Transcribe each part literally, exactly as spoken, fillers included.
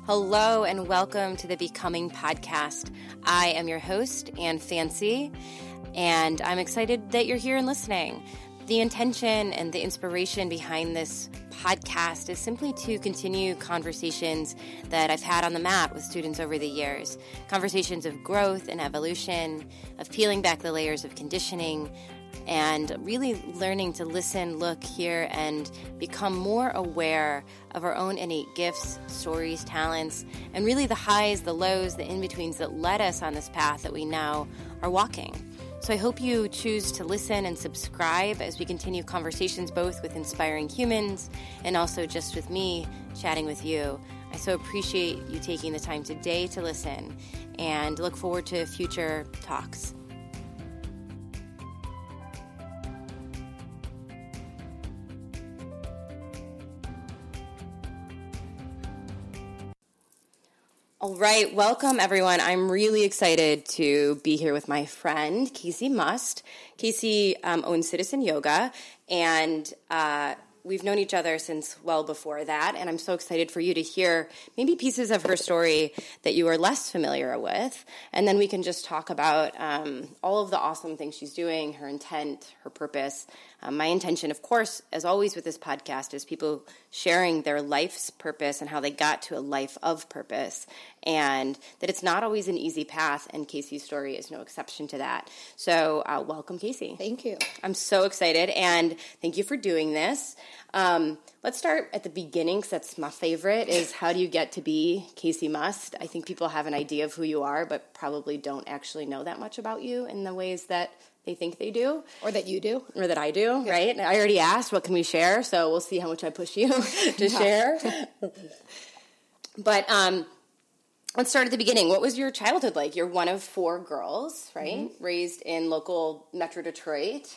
Hello and welcome to the Becoming Podcast. I am your host, Anne Fancy, and I'm excited that you're here and listening. The intention and the inspiration behind this podcast is simply to continue conversations that I've had on the mat with students over the years. Conversations of growth and evolution, of peeling back the layers of conditioning, and really learning to listen, look, hear, and become more aware of our own innate gifts, stories, talents, and really the highs, the lows, the in-betweens that led us on this path that we now are walking. So I hope you choose to listen and subscribe as we continue conversations both with inspiring humans and also just with me chatting with you. I so appreciate you taking the time today to listen and look forward to future talks. All right, welcome everyone. I'm really excited to be here with my friend, Casey Must. Casey um, owns Citizen Yoga, and uh, we've known each other since well before that, and I'm so excited for you to hear maybe pieces of her story that you are less familiar with, and then we can just talk about um, all of the awesome things she's doing, her intent, her purpose. Um, my intention, of course, as always with this podcast, is people sharing their life's purpose and how they got to a life of purpose, and that it's not always an easy path, and Casey's story is no exception to that. So uh, welcome, Casey. Thank you. I'm so excited, and thank you for doing this. Um, let's start at the beginning, because that's my favorite, is how do you get to be Casey Must? I think people have an idea of who you are, but probably don't actually know that much about you in the ways that they think they do. Or that you do. Or that I do, yeah. Right? And I already asked, what can we share? So we'll see how much I push you to share. But um, let's start at the beginning. What was your childhood like? You're one of four girls, right? Mm-hmm. Raised in local Metro Detroit.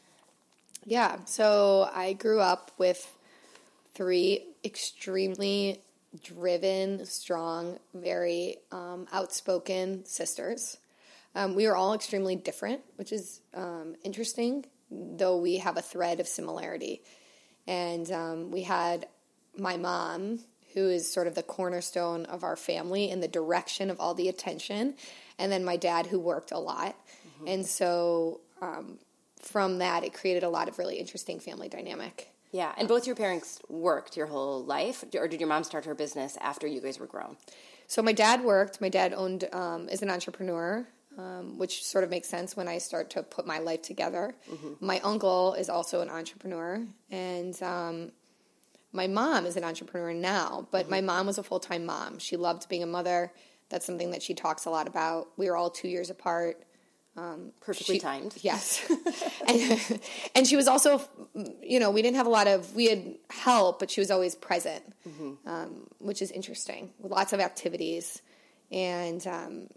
Yeah, so I grew up with three extremely driven, strong, very um, outspoken sisters. Um, we were all extremely different, which is um, interesting, though we have a thread of similarity. And um, we had my mom, who is sort of the cornerstone of our family in the direction of all the attention, and then my dad, who worked a lot. Mm-hmm. And so um, from that, it created a lot of really interesting family dynamic. Yeah, and both your parents worked your whole life, or did your mom start her business after you guys were grown? So my dad worked. My dad owned, um, is an entrepreneur. Um, which sort of makes sense when I start to put my life together. Mm-hmm. My uncle is also an entrepreneur, and um, my mom is an entrepreneur now, but mm-hmm. my mom was a full-time mom. She loved being a mother. That's something that she talks a lot about. We were all two years apart. Um, Perfectly she, timed. Yes. and, and she was also, you know, we didn't have a lot of, we had help, but she was always present, mm-hmm. um, which is interesting, with lots of activities. And um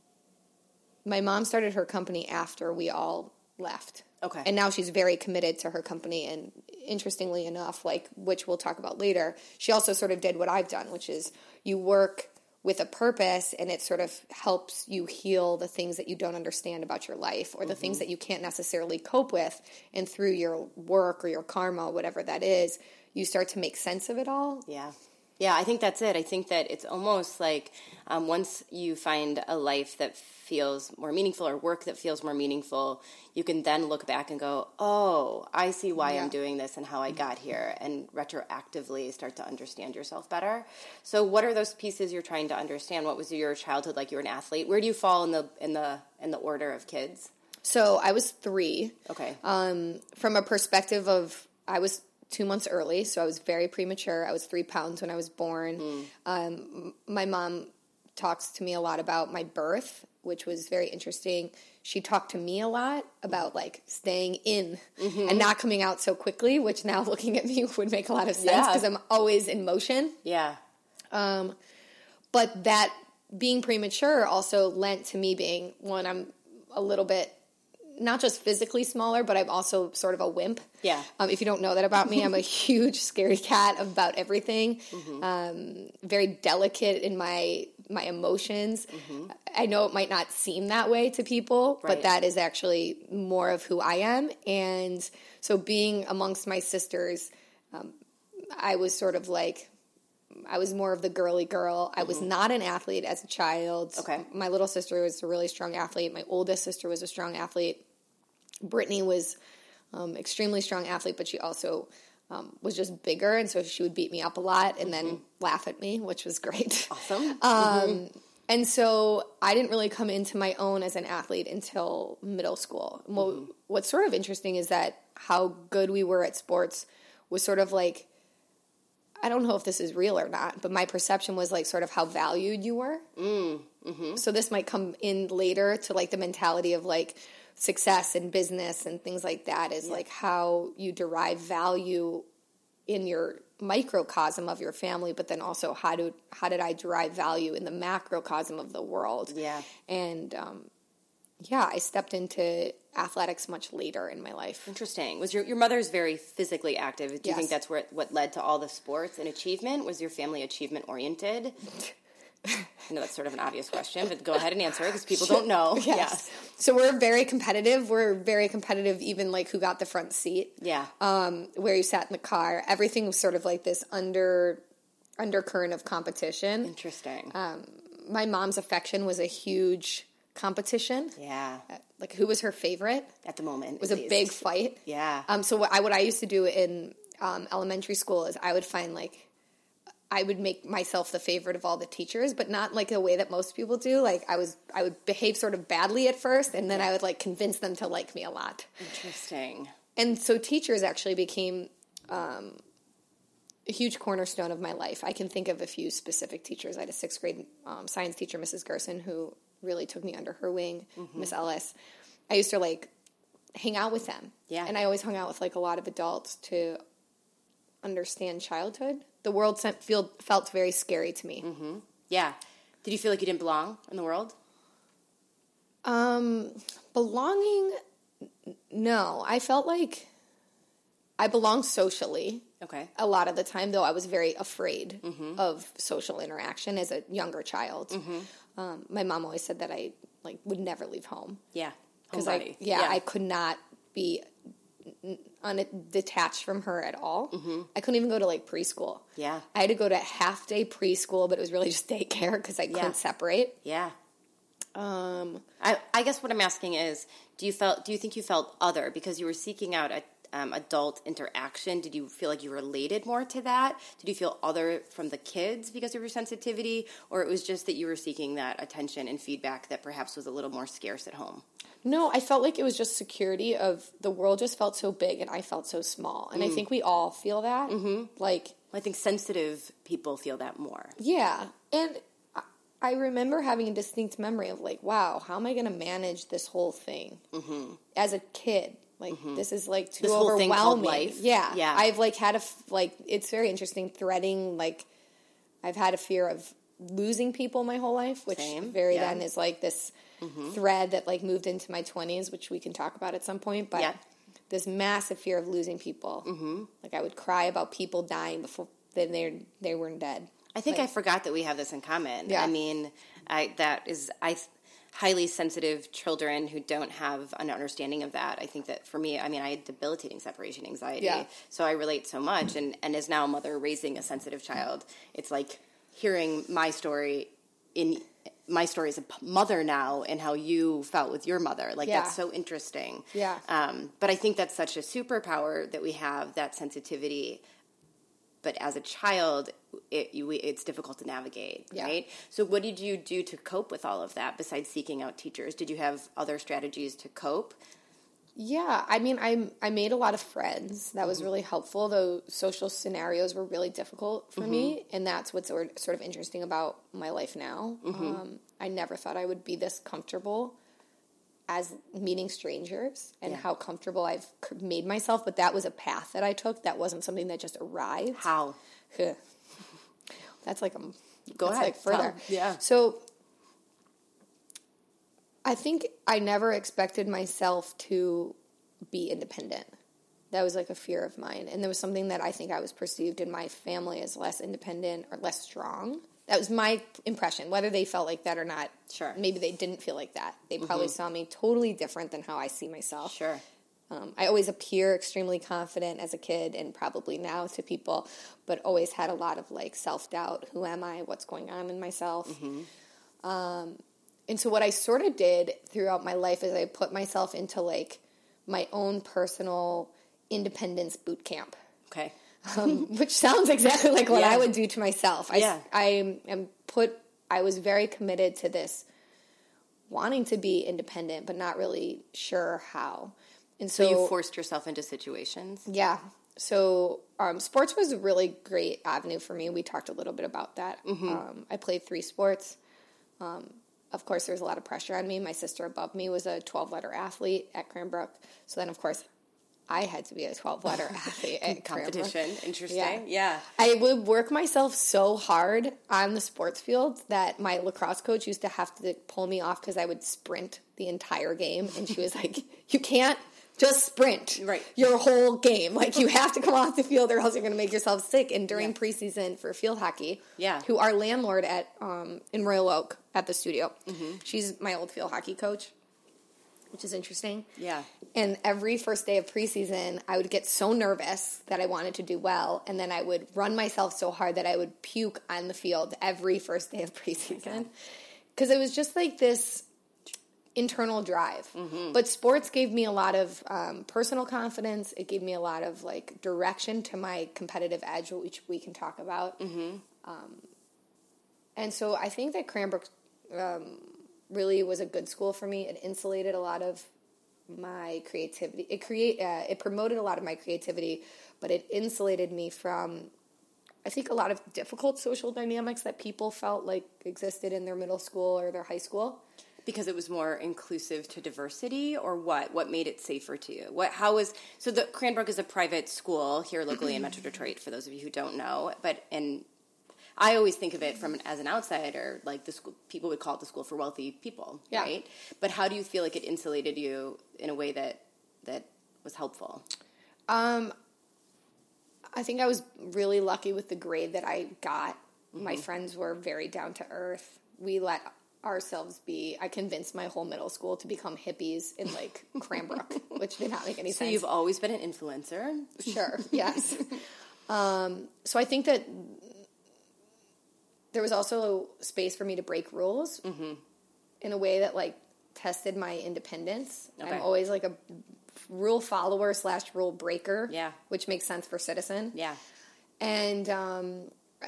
my mom started her company after we all left. Okay. And now she's very committed to her company. And interestingly enough, like, which we'll talk about later, she also sort of did what I've done, which is you work with a purpose and it sort of helps you heal the things that you don't understand about your life or the mm-hmm. things that you can't necessarily cope with. And through your work or your karma, whatever that is, you start to make sense of it all. Yeah. Yeah, I think that's it. I think that it's almost like um, once you find a life that feels more meaningful or work that feels more meaningful, you can then look back and go, oh, I see why yeah. I'm doing this and how I got here, and retroactively start to understand yourself better. So what are those pieces you're trying to understand? What was your childhood like? You were an athlete. Where do you fall in the in the in the order of kids? So I was three. Okay. Um, from a perspective of, I was two months early, so I was very premature. I was three pounds when I was born. Mm. Um, my mom talks to me a lot about my birth, which was very interesting. She talked to me a lot about, like, staying in mm-hmm. and not coming out so quickly, which now looking at me would make a lot of sense because yeah. I'm always in motion. Yeah. Um, but that being premature also lent to me being, one, I'm a little bit not just physically smaller, but I'm also sort of a wimp. Yeah. Um, if you don't know that about me, I'm a huge scaredy cat about everything. Mm-hmm. Um, very delicate in my my emotions. Mm-hmm. I know it might not seem that way to people, right. but that is actually more of who I am. And so being amongst my sisters, um, I was sort of like I was more of the girly girl. I mm-hmm. was not an athlete as a child. Okay. My little sister was a really strong athlete. My oldest sister was a strong athlete. Brittany was um, extremely strong athlete, but she also um, was just bigger, and so she would beat me up a lot and mm-hmm. then laugh at me, which was great. Awesome. um, mm-hmm. And so I didn't really come into my own as an athlete until middle school. Mm-hmm. Well, what's sort of interesting is that how good we were at sports was sort of like, I don't know if this is real or not, but my perception was like sort of how valued you were. Mm, mm-hmm. So this might come in later to like the mentality of like success and business and things like that is yeah. like how you derive value in your microcosm of your family, but then also how do how did I derive value in the macrocosm of the world? Yeah. And um, yeah, I stepped into athletics much later in my life. Interesting. Was your your mother's very physically active? Do you yes. think that's where what led to all the sports and achievement? Was your family achievement oriented? I know that's sort of an obvious question, but go ahead and answer it because people don't know. Yes. Yeah. So we're very competitive. We're very competitive, even like who got the front seat. Yeah. Um, where you sat in the car. Everything was sort of like this under undercurrent of competition. Interesting. Um, my mom's affection was a huge competition. Yeah. Uh, like who was her favorite? At the moment. It was a least. big fight. Yeah. Um, so what I, what I used to do in um, elementary school is I would find like, I would make myself the favorite of all the teachers, but not like the way that most people do. Like I was, I would behave sort of badly at first, and then I would like convince them to like me a lot. Interesting. And so teachers actually became um, a huge cornerstone of my life. I can think of a few specific teachers. I had a sixth grade um, science teacher, Missus Gerson, who really took me under her wing. Mm-hmm. Miss Ellis. I used to like hang out with them. Yeah. And I always hung out with like a lot of adults to understand childhood. The world sent, feel, felt very scary to me. Mm-hmm. Yeah. Did you feel like you didn't belong in the world? Um, belonging, no. I felt like I belonged socially. Okay. A lot of the time, though, I was very afraid mm-hmm. of social interaction as a younger child. Mm-hmm. Um, my mom always said that I like would never leave home. Yeah. Because I, yeah, yeah, I could not be undetached from her at all. Mm-hmm. I couldn't even go to like preschool. Yeah. I had to go to half day preschool, but it was really just daycare because I couldn't yeah. separate. Yeah. Um, I, I guess what I'm asking is, do you felt? Do you think you felt other because you were seeking out a, um, adult interaction? Did you feel like you related more to that? Did you feel other from the kids because of your sensitivity, or it was just that you were seeking that attention and feedback that perhaps was a little more scarce at home? No, I felt like it was just security of the world just felt so big and I felt so small. And mm. I think we all feel that. Mm-hmm. Like, I think sensitive people feel that more. Yeah. And I remember having a distinct memory of like, wow, how am I going to manage this whole thing mm-hmm. as a kid? Like, mm-hmm. this is like too this overwhelming. Whole thing called life. Yeah. Yeah. I've like had a, like, it's very interesting threading, like, I've had a fear of losing people my whole life, which Same. very yeah. then is like this mm-hmm. thread that like moved into my twenties, which we can talk about at some point. But yeah. this massive fear of losing people. Mm-hmm. Like I would cry about people dying before then they they weren't dead. I think like, I forgot that we have this in common. Yeah. I mean, I that is I highly sensitive children who don't have an understanding of that. I think that for me, I mean, I had debilitating separation anxiety, yeah. so I relate so much. And and as now a mother raising a sensitive child, it's like hearing my story in my story as a mother now and how you felt with your mother. Like, yeah. that's so interesting. Yeah. Um, but I think that's such a superpower that we have, that sensitivity. But as a child, it, you, it's difficult to navigate, yeah. right? So what did you do to cope with all of that besides seeking out teachers? Did you have other strategies to cope? Yeah, I mean, I I made a lot of friends. That was mm-hmm. really helpful, though social scenarios were really difficult for mm-hmm. me, and that's what's sort of interesting about my life now. Mm-hmm. Um, I never thought I would be this comfortable as meeting strangers and yeah. how comfortable I've made myself, but that was a path that I took. That wasn't something that just arrived. How? That's like a, Go that's ahead. like further. Tell. Yeah. So I think I never expected myself to be independent. That was like a fear of mine. And there was something that I think I was perceived in my family as less independent or less strong. That was my impression, whether they felt like that or not. Sure. Maybe they didn't feel like that. They probably mm-hmm. saw me totally different than how I see myself. Sure. Um, I always appear extremely confident as a kid and probably now to people, but always had a lot of like self-doubt. Who am I? What's going on in myself? Mm-hmm. Um, and so what I sort of did throughout my life is I put myself into like my own personal independence boot camp. Okay. um, which sounds exactly like what yeah. I would do to myself. I, yeah. I am put, I was very committed to this wanting to be independent, but not really sure how. And so, so you forced yourself into situations? Yeah. So um, sports was a really great avenue for me. We talked a little bit about that. Mm-hmm. Um, I played three sports. Um, of course, there was a lot of pressure on me. My sister above me was a twelve-letter athlete at Cranbrook. So then, of course, I had to be a twelve-letter athlete at competition. Cranbrook. Interesting. Yeah. yeah. I would work myself so hard on the sports field that my lacrosse coach used to have to pull me off because I would sprint the entire game. And she was like, you can't just sprint right. your whole game. Like, you have to come off the field or else you're going to make yourself sick. And during yeah. preseason for field hockey, yeah. who our landlord at um, in Royal Oak at the studio, mm-hmm. she's my old field hockey coach, which is interesting. Yeah. And every first day of preseason, I would get so nervous that I wanted to do well, and then I would run myself so hard that I would puke on the field every first day of preseason. Because it was just like this internal drive. Mm-hmm. But sports gave me a lot of um, personal confidence. It gave me a lot of like direction to my competitive edge, which we can talk about. Mm-hmm. Um, and so I think that Cranbrook um, really was a good school for me. It insulated a lot of my creativity. It create uh, it promoted a lot of my creativity, but it insulated me from, I think, a lot of difficult social dynamics that people felt like existed in their middle school or their high school. Because it was more inclusive to diversity, or what? What made it safer to you? What? How was so? The Cranbrook is a private school here locally in Metro Detroit. For those of you who don't know, but and I always think of it from an, as an outsider, like the school. People would call it the school for wealthy people, yeah. right? But how do you feel like it insulated you in a way that that was helpful? Um, I think I was really lucky with the grade that I got. Mm-hmm. My friends were very down to earth. We let ourselves be. I convinced my whole middle school to become hippies in like Cranbrook, which did not make any so sense. So you've always been an influencer? Sure, yes. um, so I think that there was also space for me to break rules mm-hmm. in a way that like tested my independence. Okay. I'm always like a rule follower slash rule breaker, yeah, which makes sense for citizen. Yeah. And um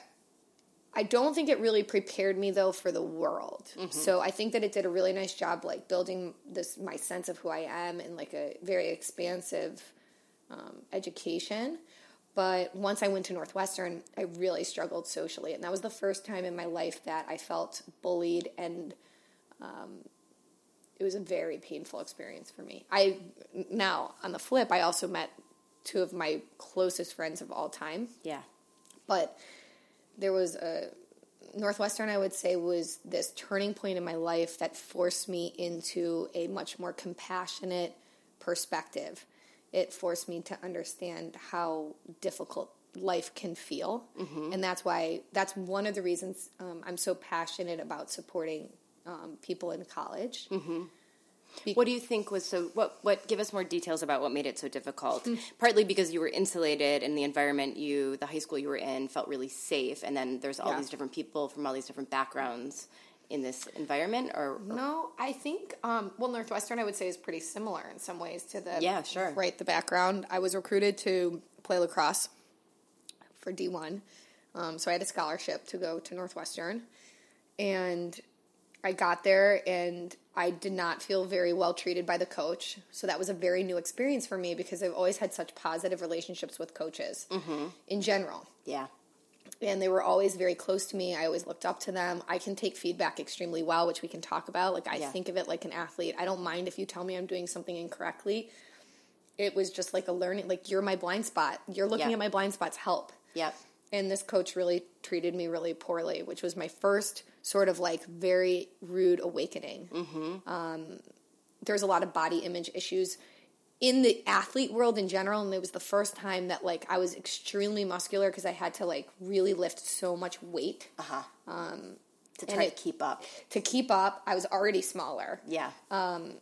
I don't think it really prepared me, though, for the world. Mm-hmm. So I think that it did a really nice job, like, building this my sense of who I am in, like, a very expansive um, education. But once I went to Northwestern, I really struggled socially. And that was the first time in my life that I felt bullied, and um, it was a very painful experience for me. I now, on the flip, I also met two of my closest friends of all time. Yeah. But there was a Northwestern, I would say, was this turning point in my life that forced me into a much more compassionate perspective. It forced me to understand how difficult life can feel. Mm-hmm. And that's why, that's one of the reasons um, I'm so passionate about supporting um, people in college. Mm-hmm. Be- what do you think was so, what, what, give us more details about what made it so difficult? Mm-hmm. Partly because you were insulated and the environment you, the high school you were in felt really safe, and then there's all yeah. these different people from all these different backgrounds in this environment, or? or? No, I think, um, well, Northwestern I would say is pretty similar in some ways to the, yeah, sure. right, the background. I was recruited to play lacrosse for D one, um, so I had a scholarship to go to Northwestern, and I got there, and I did not feel very well treated by the coach. So that was a very new experience for me because I've always had such positive relationships with coaches mm-hmm. in general. Yeah. And they were always very close to me. I always looked up to them. I can take feedback extremely well, which we can talk about. Like, I yeah. think of it like an athlete. I don't mind if you tell me I'm doing something incorrectly. It was just like a learning, like, you're my blind spot. You're looking yeah. at my blind spots. Help. Yep. And this coach really treated me really poorly, which was my first sort of like very rude awakening. Mm-hmm. Um, there's a lot of body image issues in the athlete world in general, and it was the first time that like I was extremely muscular because I had to like really lift so much weight. Uh-huh. Um, to try it, to keep up. To keep up, I was already smaller. Yeah. Um,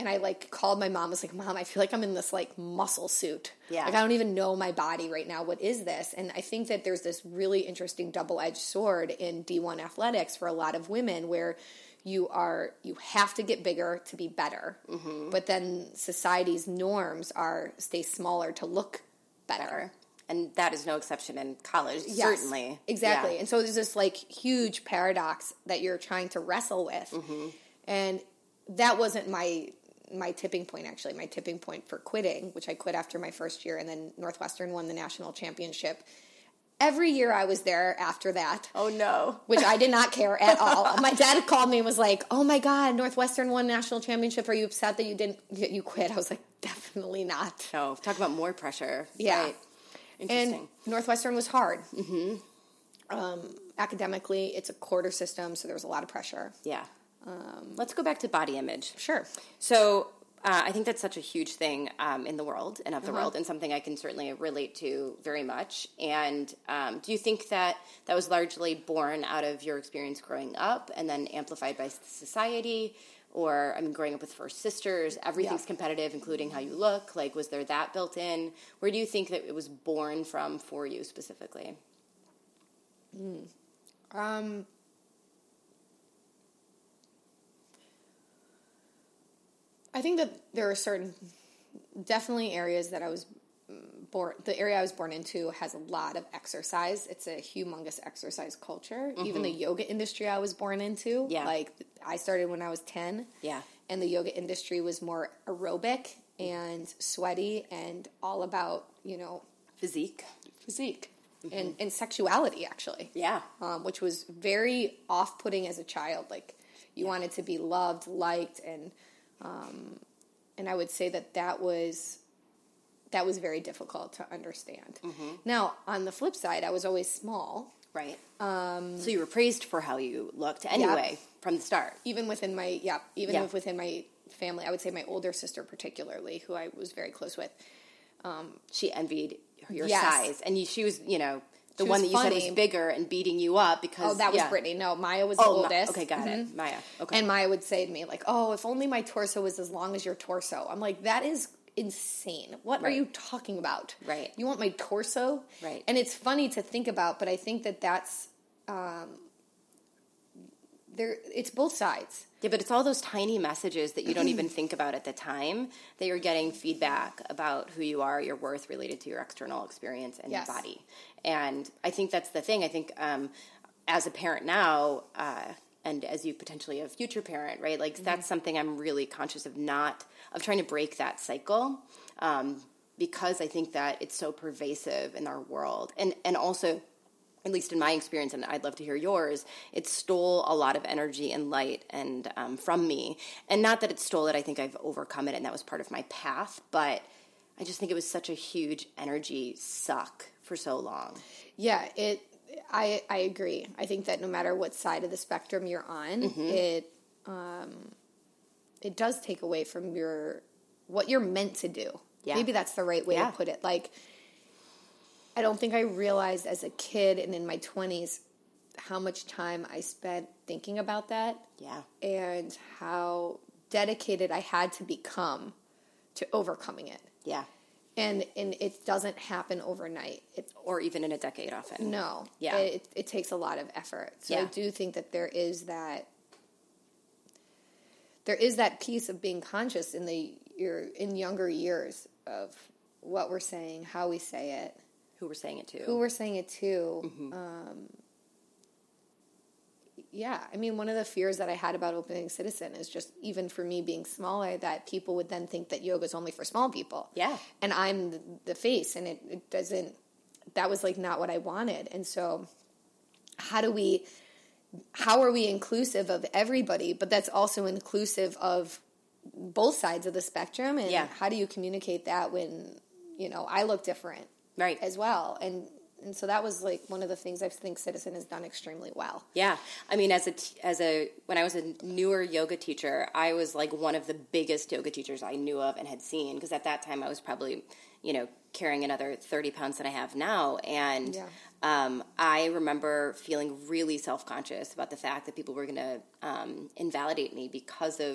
and I like called my mom. I was like, Mom, I feel like I'm in this like muscle suit. Yeah. Like I don't even know my body right now. What is this? And I think that there's this really interesting double-edged sword in D one athletics for a lot of women where you are, you have to get bigger to be better. Mm-hmm. But then society's norms are stay smaller to look better. better. And that is no exception in college, yes, certainly. Exactly. Yeah. And so there's this like huge paradox that you're trying to wrestle with. Mm-hmm. And that wasn't my my tipping point, actually. My tipping point for quitting, which I quit after my first year, and then Northwestern won the national championship. Every year I was there after that. Oh, no. Which I did not care at all. My dad called me and was like, oh, my God, Northwestern won national championship. Are you upset that you didn't you quit? I was like, definitely not. No, talk about more pressure. Yeah. Right. Interesting. And Northwestern was hard. Mm-hmm. Um, academically, it's a quarter system, so there was a lot of pressure. Yeah. Um, Let's go back to body image. Sure. So uh, I think that's such a huge thing um, in the world and of the uh-huh. world, and something I can certainly relate to very much. And um, do you think that that was largely born out of your experience growing up and then amplified by society? Or, I mean, growing up with first sisters, everything's yeah. competitive, including how you look. Like, was there that built in? Where do you think that it was born from for you specifically? Mm. Um... I think that there are certain, definitely areas that I was born, the area I was born into has a lot of exercise. It's a humongous exercise culture. Mm-hmm. Even the yoga industry I was born into, yeah. like I started when I was ten. Yeah. And the yoga industry was more aerobic and sweaty and all about, you know, physique. Physique. Mm-hmm. And, and sexuality, actually. Yeah. Um, which was very off-putting as a child. Like, you yeah. wanted to be loved, liked, and... Um, and I would say that that was that was very difficult to understand. Mm-hmm. Now, on the flip side, I was always small. Right. Um, so you were praised for how you looked anyway yeah, from the start. Even within my yeah, even yeah. within my family, I would say my older sister particularly, who I was very close with. Um, she envied your yes. size, and you, she was, you know. The she one that you funny. said was bigger and beating you up because... Oh, that was yeah. Brittany. No, Maya was oh, the oldest. Ma- okay, got mm-hmm. it. Maya. Okay. And Maya would say to me, like, oh, if only my torso was as long as your torso. I'm like, that is insane. What right. are you talking about? Right. You want my torso? Right. And it's funny to think about, but I think that that's... Um, there. It's both sides. Yeah, but it's all those tiny messages that you don't even think about at the time that you're getting feedback about who you are, your worth related to your external experience and yes. your body. And I think that's the thing. I think um, as a parent now, uh, and as you potentially a future parent, right? Like mm-hmm. that's something I'm really conscious of not, of trying to break that cycle um, because I think that it's so pervasive in our world. And, and also, at least in my experience, and I'd love to hear yours, it stole a lot of energy and light and um, from me. And not that it stole it, I think I've overcome it and that was part of my path, but I just think it was such a huge energy suck for so long. Yeah, it. I I agree. I think that no matter what side of the spectrum you're on, mm-hmm. it um, it does take away from your what you're meant to do. Yeah. Maybe that's the right way yeah. to put it. Like, I don't think I realized as a kid and in my twenties how much time I spent thinking about that. Yeah. And how dedicated I had to become to overcoming it. Yeah. And and it doesn't happen overnight. It, or even in a decade often. No. Yeah. It, it takes a lot of effort. So yeah. I do think that there is that there is that piece of being conscious in the your in younger years of what we're saying, how we say it. Who we're saying it to. Who we're saying it to. Mm-hmm. Um, yeah, I mean, one of the fears that I had about opening Citizen is just, even for me being smaller, that people would then think that yoga is only for small people. Yeah. And I'm the, the face, and it, it doesn't, that was like not what I wanted. And so how do we, how are we inclusive of everybody, but that's also inclusive of both sides of the spectrum? And yeah. how do you communicate that when, you know, I look different? Right. As well. And and so that was like one of the things I think Citizen has done extremely well. Yeah. I mean, as a, t- as a, when I was a newer yoga teacher, I was like one of the biggest yoga teachers I knew of and had seen, because at that time I was probably, you know, carrying another thirty pounds than I have now. And yeah. um, I remember feeling really self-conscious about the fact that people were going to um, invalidate me because of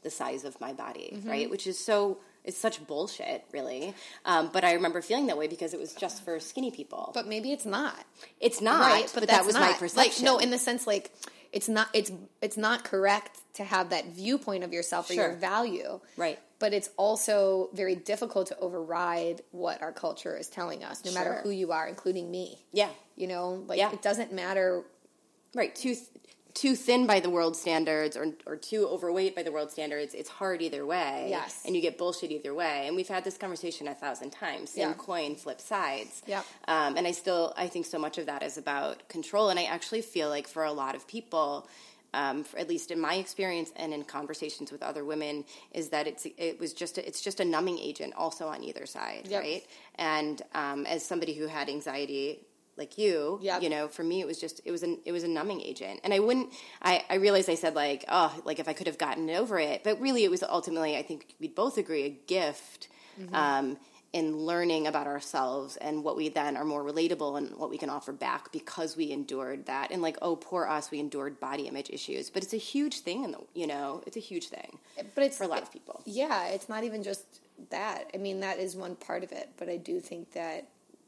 the size of my body, mm-hmm. right? Which is so, it's such bullshit, really. Um, but I remember feeling that way because it was just for skinny people. But maybe it's not. It's not, right? but, but that was not. my perception. Like, no, in the sense, like, it's not, it's, it's not correct to have that viewpoint of yourself or sure. your value. Right. But it's also very difficult to override what our culture is telling us, no sure. matter who you are, including me. Yeah. You know, like, yeah. it doesn't matter. Right. Too, th- too thin by the world standards or or too overweight by the world standards, it's hard either way. Yes. And you get bullshit either way. And we've had this conversation a thousand times. Same yeah. coin, flip sides. Yeah. Um, and I still, I think so much of that is about control. And I actually feel like for a lot of people, Um, for, at least in my experience and in conversations with other women, is that it's it was just a, it's just a numbing agent also on either side, yep. right? And um, as somebody who had anxiety like you, yep. you know, for me it was just it was an it was a numbing agent, and I wouldn't. I, I realized I said like oh like if I could have gotten over it, but really it was ultimately I think we'd both agree a gift. Mm-hmm. Um, in learning about ourselves and what we then are more relatable and what we can offer back because we endured that. And like, oh, poor us, we endured body image issues. But it's a huge thing, in the, you know, it's a huge thing but it's, for a lot of people. Yeah, it's not even just that. I mean, that is one part of it. But I do think that,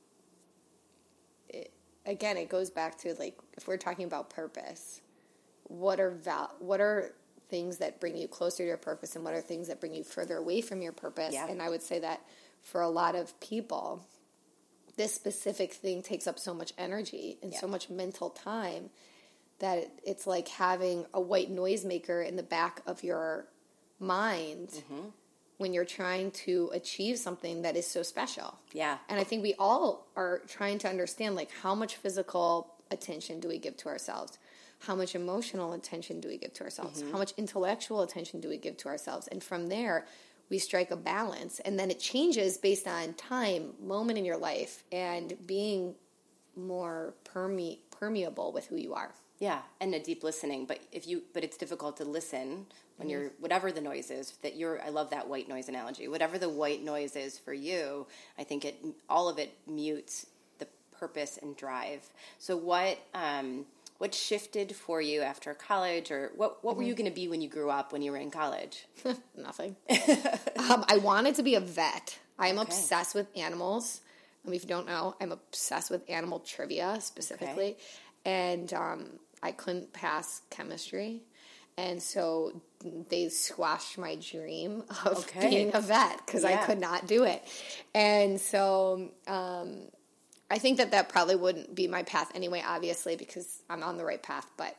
it, again, it goes back to, like, if we're talking about purpose, what are val- what are things that bring you closer to your purpose and what are things that bring you further away from your purpose? Yeah. And I would say that for a lot of people, this specific thing takes up so much energy and yeah. so much mental time that it, it's like having a white noisemaker in the back of your mind mm-hmm. when you're trying to achieve something that is so special. Yeah. And I think we all are trying to understand, like, how much physical attention do we give to ourselves? How much emotional attention do we give to ourselves? Mm-hmm. How much intellectual attention do we give to ourselves? And from there, we strike a balance, and then it changes based on time, moment in your life, and being more perme- permeable with who you are. Yeah, and a deep listening. But if you, but it's difficult to listen when mm-hmm. you're whatever the noise is. That you're, I love that white noise analogy. Whatever the white noise is for you, I think it all of it mutes the purpose and drive. So what? Um, What shifted for you after college, or what, what mm-hmm. were you going to be when you grew up, when you were in college? Nothing. um, I wanted to be a vet. I'm okay. obsessed with animals. I mean, if you don't know, I'm obsessed with animal trivia specifically. Okay. And um, I couldn't pass chemistry. And so they squashed my dream of okay. being a vet because yeah. I could not do it. And so... Um, I think that that probably wouldn't be my path anyway, obviously, because I'm on the right path. But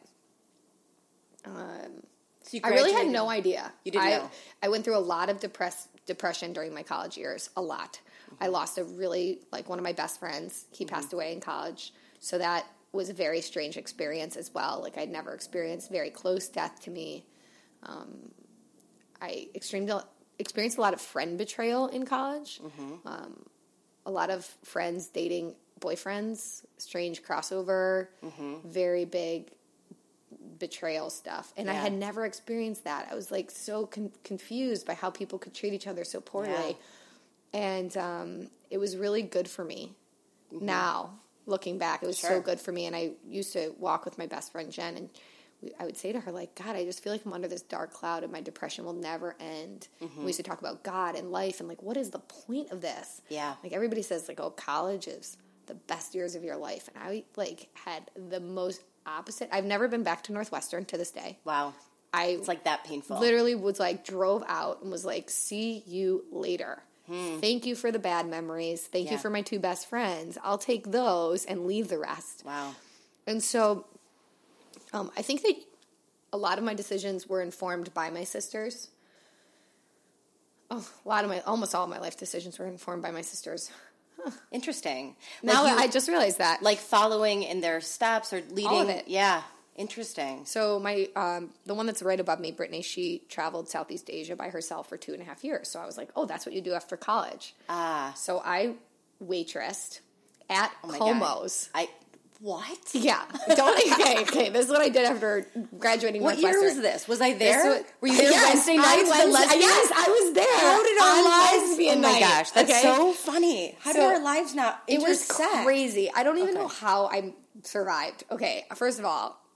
um, so I really had no idea. You didn't I, know. I went through a lot of depress, depression during my college years, a lot. Mm-hmm. I lost a really, like, one of my best friends. He mm-hmm. passed away in college. So that was a very strange experience as well. Like, I'd never experienced very close death to me. Um, I extreme, experienced a lot of friend betrayal in college. Mm-hmm. Um A lot of friends dating boyfriends, strange crossover, mm-hmm. very big betrayal stuff. And yeah. I had never experienced that. I was, like, so con- confused by how people could treat each other so poorly. Yeah. And um, it was really good for me. Mm-hmm. Now, looking back, it was sure. so good for me. And I used to walk with my best friend, Jen, and I would say to her, like, God, I just feel like I'm under this dark cloud and my depression will never end. Mm-hmm. We used to talk about God and life and, like, what is the point of this? Yeah. Like, everybody says, like, oh, college is the best years of your life. And I, like, had the most opposite. I've never been back to Northwestern to this day. Wow. I It's like that painful. Literally was, like, drove out and was like, see you later. Hmm. Thank you for the bad memories. Thank yeah. you for my two best friends. I'll take those and leave the rest. Wow. And so... Um, I think that a lot of my decisions were informed by my sisters. Oh, a lot of my, almost all of my life decisions were informed by my sisters. Huh. Interesting. Now like you, I just realized that. Like following in their steps or leading. All of it. Yeah. Interesting. So my, um, the one that's right above me, Brittany, she traveled Southeast Asia by herself for two and a half years. So I was like, oh, that's what you do after college. Ah. So I waitressed at oh Como's. I... What? Yeah. Don't okay, okay. This is what I did after graduating. What year was this? Was I there? Was, Were you there yes, Wednesday nights? I was, yes, I was there. How did our lives? Lesbian oh my night. gosh, that's okay? so funny. How so, did our lives not intersect? It was crazy. I don't even okay. know how I survived. Okay, first of all,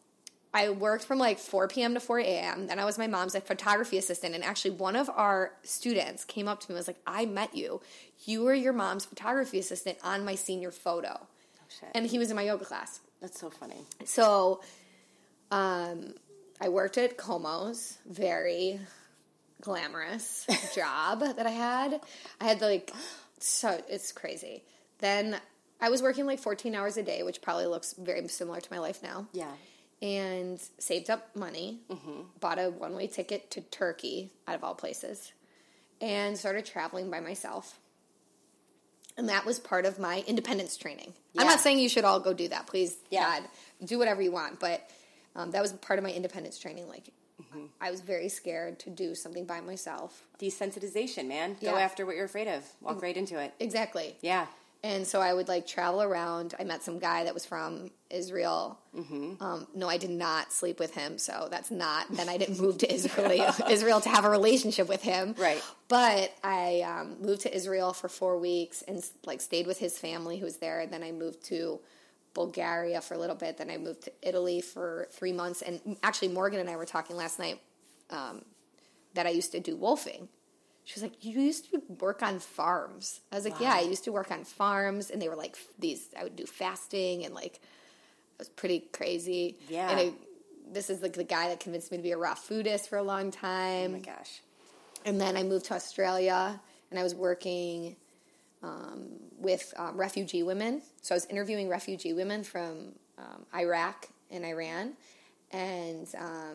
I worked from like four p.m. to four a.m. Then I was my mom's like photography assistant. And actually one of our students came up to me and was like, I met you. You were your mom's photography assistant on my senior photo. Oh, shit. And he was in my yoga class. That's so funny. So um, I worked at Como's, very glamorous job that I had. I had like, so it's crazy. Then I was working like fourteen hours a day, which probably looks very similar to my life now. Yeah. And saved up money, mm-hmm. bought a one-way ticket to Turkey, out of all places, and started traveling by myself. And that was part of my independence training. Yeah. I'm not saying you should all go do that. Please, yeah. God, do whatever you want. But um, that was part of my independence training. Like, mm-hmm. I was very scared to do something by myself. Desensitization, man. Yeah. Go after what you're afraid of. Walk mm-hmm. right into it. Exactly. Yeah. And so I would, like, travel around. I met some guy that was from Israel. Mm-hmm. Um, no, I did not sleep with him, so that's not. Then I didn't move to Israel, Israel to have a relationship with him. Right. But I um, moved to Israel for four weeks and, like, stayed with his family who was there. And then I moved to Bulgaria for a little bit. Then I moved to Italy for three months. And actually, Morgan and I were talking last night um, that I used to do wolfing. She was like, you used to work on farms. I was like, wow. Yeah, I used to work on farms, and they were like these, I would do fasting, and like, it was pretty crazy. Yeah. And I, this is like the guy that convinced me to be a raw foodist for a long time. Oh my gosh. And then I moved to Australia, and I was working um, with um, refugee women. So I was interviewing refugee women from um, Iraq and Iran, and um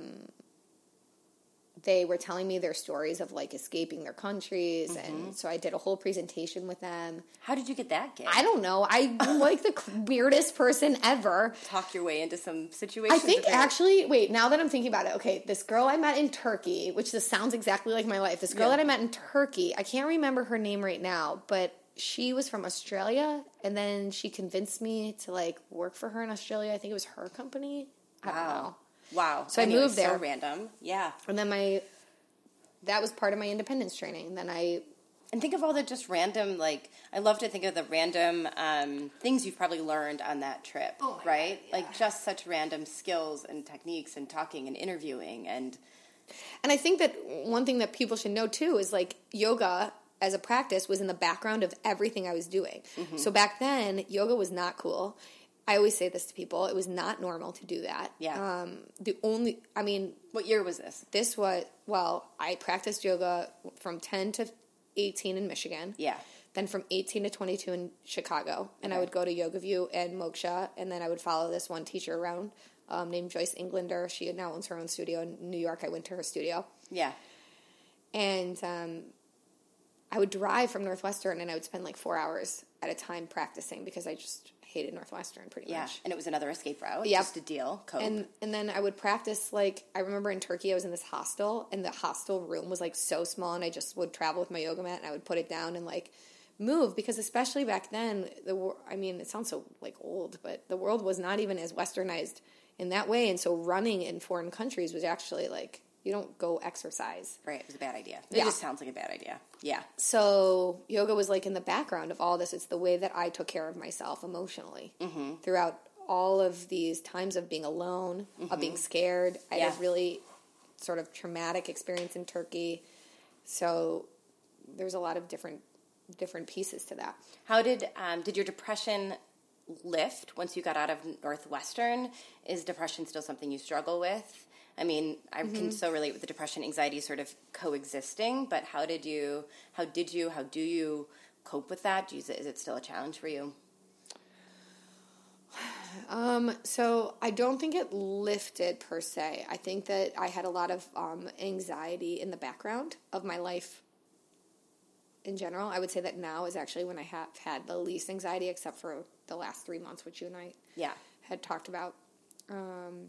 they were telling me their stories of, like, escaping their countries, mm-hmm. and so I did a whole presentation with them. How did you get that gig? I don't know. I'm, like, the weirdest person ever. Talk your way into some situations. I think, actually, wait, now that I'm thinking about it, okay, this girl I met in Turkey, which this sounds exactly like my life, this girl yeah. that I met in Turkey, I can't remember her name right now, but she was from Australia, and then she convinced me to, like, work for her in Australia. I think it was her company. I don't wow. know. Wow. So I moved there. So random. Yeah. And then my, that was part of my independence training. And then I... And think of all the just random, like, I love to think of the random um, things you've probably learned on that trip, oh my right? God, yeah. Like, just such random skills and techniques and talking and interviewing and... And I think that one thing that people should know, too, is, like, yoga as a practice was in the background of everything I was doing. Mm-hmm. So back then, yoga was not cool. I always say this to people. It was not normal to do that. Yeah. Um, the only, I mean... What year was this? This was, well, I practiced yoga from ten to eighteen in Michigan. Yeah. Then from eighteen to twenty-two in Chicago. And okay. I would go to Yoga View and Moksha, and then I would follow this one teacher around um, named Joyce Englander. She now owns her own studio in New York. I went to her studio. Yeah. And um, I would drive from Northwestern, and I would spend like four hours at a time practicing because I just... hated Northwestern pretty yeah. much. Yeah, and it was another escape route. Yep. Just a deal. Cope. And and then I would practice, like, I remember in Turkey I was in this hostel, and the hostel room was, like, so small, and I just would travel with my yoga mat, and I would put it down and, like, move, because especially back then, the I mean, it sounds so, like, old, but the world was not even as westernized in that way, and so running in foreign countries was actually, like, you don't go exercise. Right, it was a bad idea. It yeah. just sounds like a bad idea. Yeah. So yoga was, like, in the background of all this. It's the way that I took care of myself emotionally mm-hmm. throughout all of these times of being alone, mm-hmm. of being scared. I yeah. had a really sort of traumatic experience in Turkey. So there's a lot of different different pieces to that. How did um, did your depression lift once you got out of Northwestern? Is depression still something you struggle with? I mean, I mm-hmm. can so relate with the depression, anxiety sort of coexisting, but how did you, how did you, how do you cope with that? Is it, is it still a challenge for you? Um, so I don't think it lifted per se. I think that I had a lot of um, anxiety in the background of my life in general. I would say that now is actually when I have had the least anxiety, except for the last three months, which you and I yeah. had talked about. Um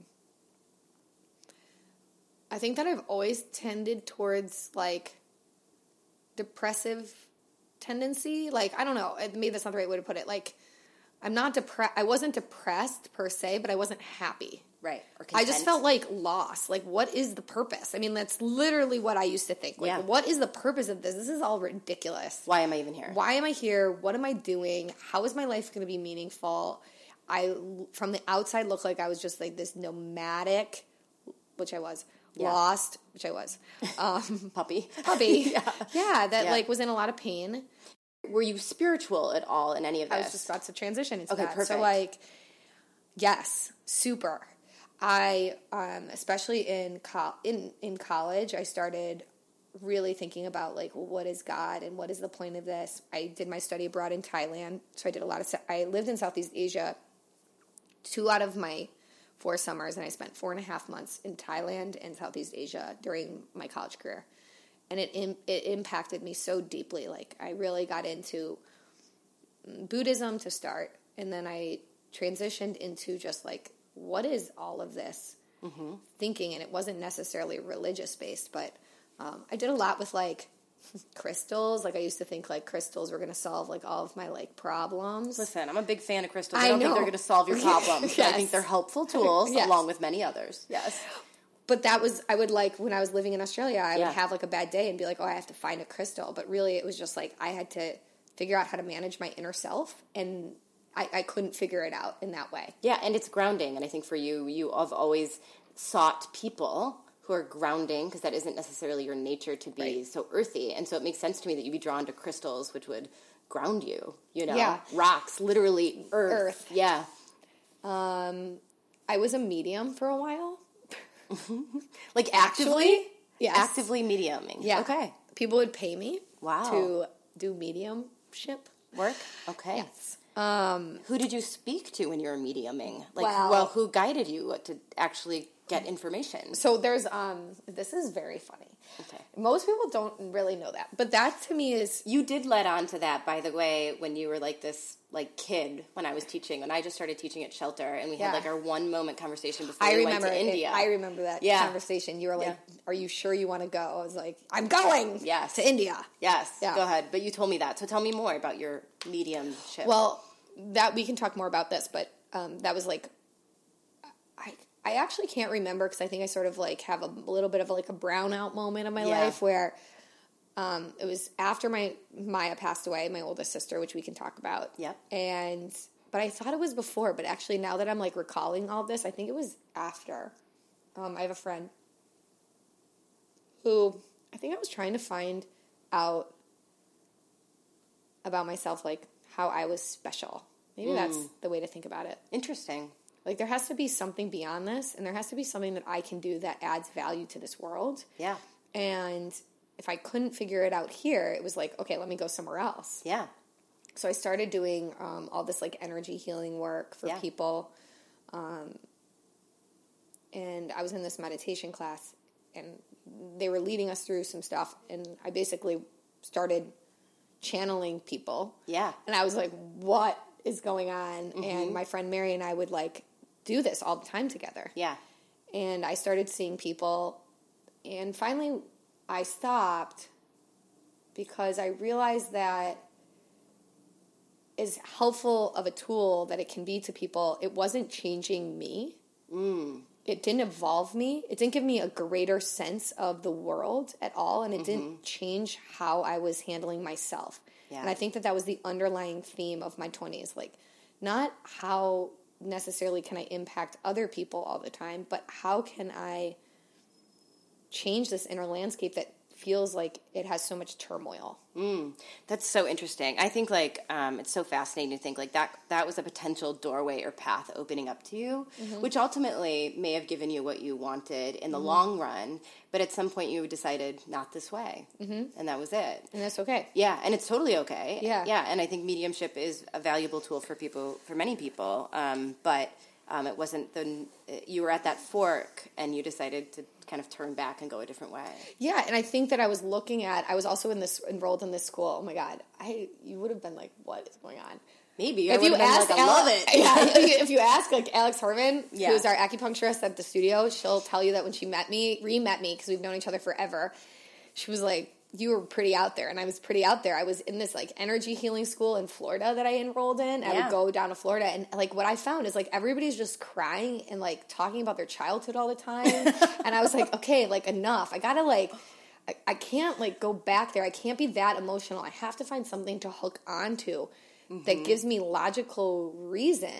I think that I've always tended towards, like, depressive tendency. Like, I don't know. Maybe that's not the right way to put it. Like, I'm not depressed. I wasn't depressed, per se, but I wasn't happy. Right. Or I just felt, like, lost. Like, what is the purpose? I mean, that's literally what I used to think. Like, yeah. what is the purpose of this? This is all ridiculous. Why am I even here? Why am I here? What am I doing? How is my life going to be meaningful? I, from the outside, looked like I was just like this nomadic, which I was, yeah. lost, which I was, um, puppy, puppy, yeah. yeah, that yeah. like was in a lot of pain. Were you spiritual at all in any of this? I was just about to transition into okay, that. Perfect. So like, yes, super. I, um, especially in co- in in college, I started really thinking about like, well, what is God and what is the point of this? I did my study abroad in Thailand, so I did a lot of. I lived in Southeast Asia. Two out of my four summers, and I spent four and a half months in Thailand and Southeast Asia during my college career, and it it impacted me so deeply. Like I really got into Buddhism to start, and then I transitioned into just like, what is all of this mm-hmm. thinking? And it wasn't necessarily religious based, but um, I did a lot with like crystals. Like I used to think like crystals were going to solve like all of my like problems. Listen, I'm a big fan of crystals. I, I don't know. think they're going to solve your problems. Yes. I think they're helpful tools yes. along with many others. Yes. But that was, I would like, when I was living in Australia, I yeah. would have like a bad day and be like, oh, I have to find a crystal. But really it was just like, I had to figure out how to manage my inner self, and I, I couldn't figure it out in that way. Yeah, and it's grounding. And I think for you, you have always sought people who are grounding, because that isn't necessarily your nature to be right. so earthy. And so it makes sense to me that you'd be drawn to crystals, which would ground you, you know? Yeah. Rocks, literally earth. Earth. Yeah. Um, I was a medium for a while. Like actively? Actually, yes. Actively mediuming. Yeah. Okay. People would pay me wow. to do mediumship work. Okay. Yes. Um, who did you speak to when you were mediuming? Like, well, well, who guided you to actually get information? So there's, um, this is very funny. Okay. Most people don't really know that, but that to me is... You did let on to that, by the way, when you were like this like kid when I was teaching, when I just started teaching at Shelter, and we yeah. had like our one moment conversation before I we remember went to it, India. I remember that yeah. conversation. You were like, yeah. are you sure you want to go? I was like, I'm going yes. to India. Yes, yeah. go ahead. But you told me that, so tell me more about your mediumship. Well, that we can talk more about this, but um, that was like, I I actually can't remember, because I think I sort of like have a little bit of like a brownout moment of my yeah. life where um, it was after my Maya passed away, my oldest sister, which we can talk about. Yep. And but I thought it was before, but actually now that I'm like recalling all this, I think it was after. Um, I have a friend who I think I was trying to find out about myself, like how I was special. Maybe mm. that's the way to think about it. Interesting. Like, there has to be something beyond this, and there has to be something that I can do that adds value to this world. Yeah. And if I couldn't figure it out here, it was like, okay, let me go somewhere else. Yeah. So I started doing um, all this, like, energy healing work for yeah. people. Um, and I was in this meditation class, and they were leading us through some stuff, and I basically started channeling people. Yeah. And I was like, what is going on? Mm-hmm. And my friend Mary and I would, like, do this all the time together. Yeah. And I started seeing people, and finally I stopped because I realized that as helpful of a tool that it can be to people, it wasn't changing me. Mm. It didn't evolve me. It didn't give me a greater sense of the world at all, and it mm-hmm. didn't change how I was handling myself. Yeah. And I think that that was the underlying theme of my twenties. Like, not how necessarily can I impact other people all the time, but how can I change this inner landscape that feels like it has so much turmoil. Mm, that's so interesting. I think like um, it's so fascinating to think like that that was a potential doorway or path opening up to you, mm-hmm. which ultimately may have given you what you wanted in the mm-hmm. long run, but at some point you decided not this way, mm-hmm. and that was it. And that's okay. Yeah, and it's totally okay. Yeah. Yeah, and I think mediumship is a valuable tool for people, for many people, um, but um, it wasn't the, you were at that fork and you decided to kind of turn back and go a different way. Yeah, and I think that I was looking at, I was also in this enrolled in this school. Oh my God, I you would have been like, what is going on? Maybe. If I you ask, like, I love it. Yeah, if you ask like Alex Herman, yeah. who's our acupuncturist at the studio, she'll tell you that when she met me, re-met me because we've known each other forever, she was like, you were pretty out there, and I was pretty out there. I was in this like energy healing school in Florida that I enrolled in. Yeah. I would go down to Florida, and like what I found is like everybody's just crying and like talking about their childhood all the time. And I was like, okay, like enough. I gotta like, I, I can't like go back there. I can't be that emotional. I have to find something to hook onto mm-hmm. that gives me logical reason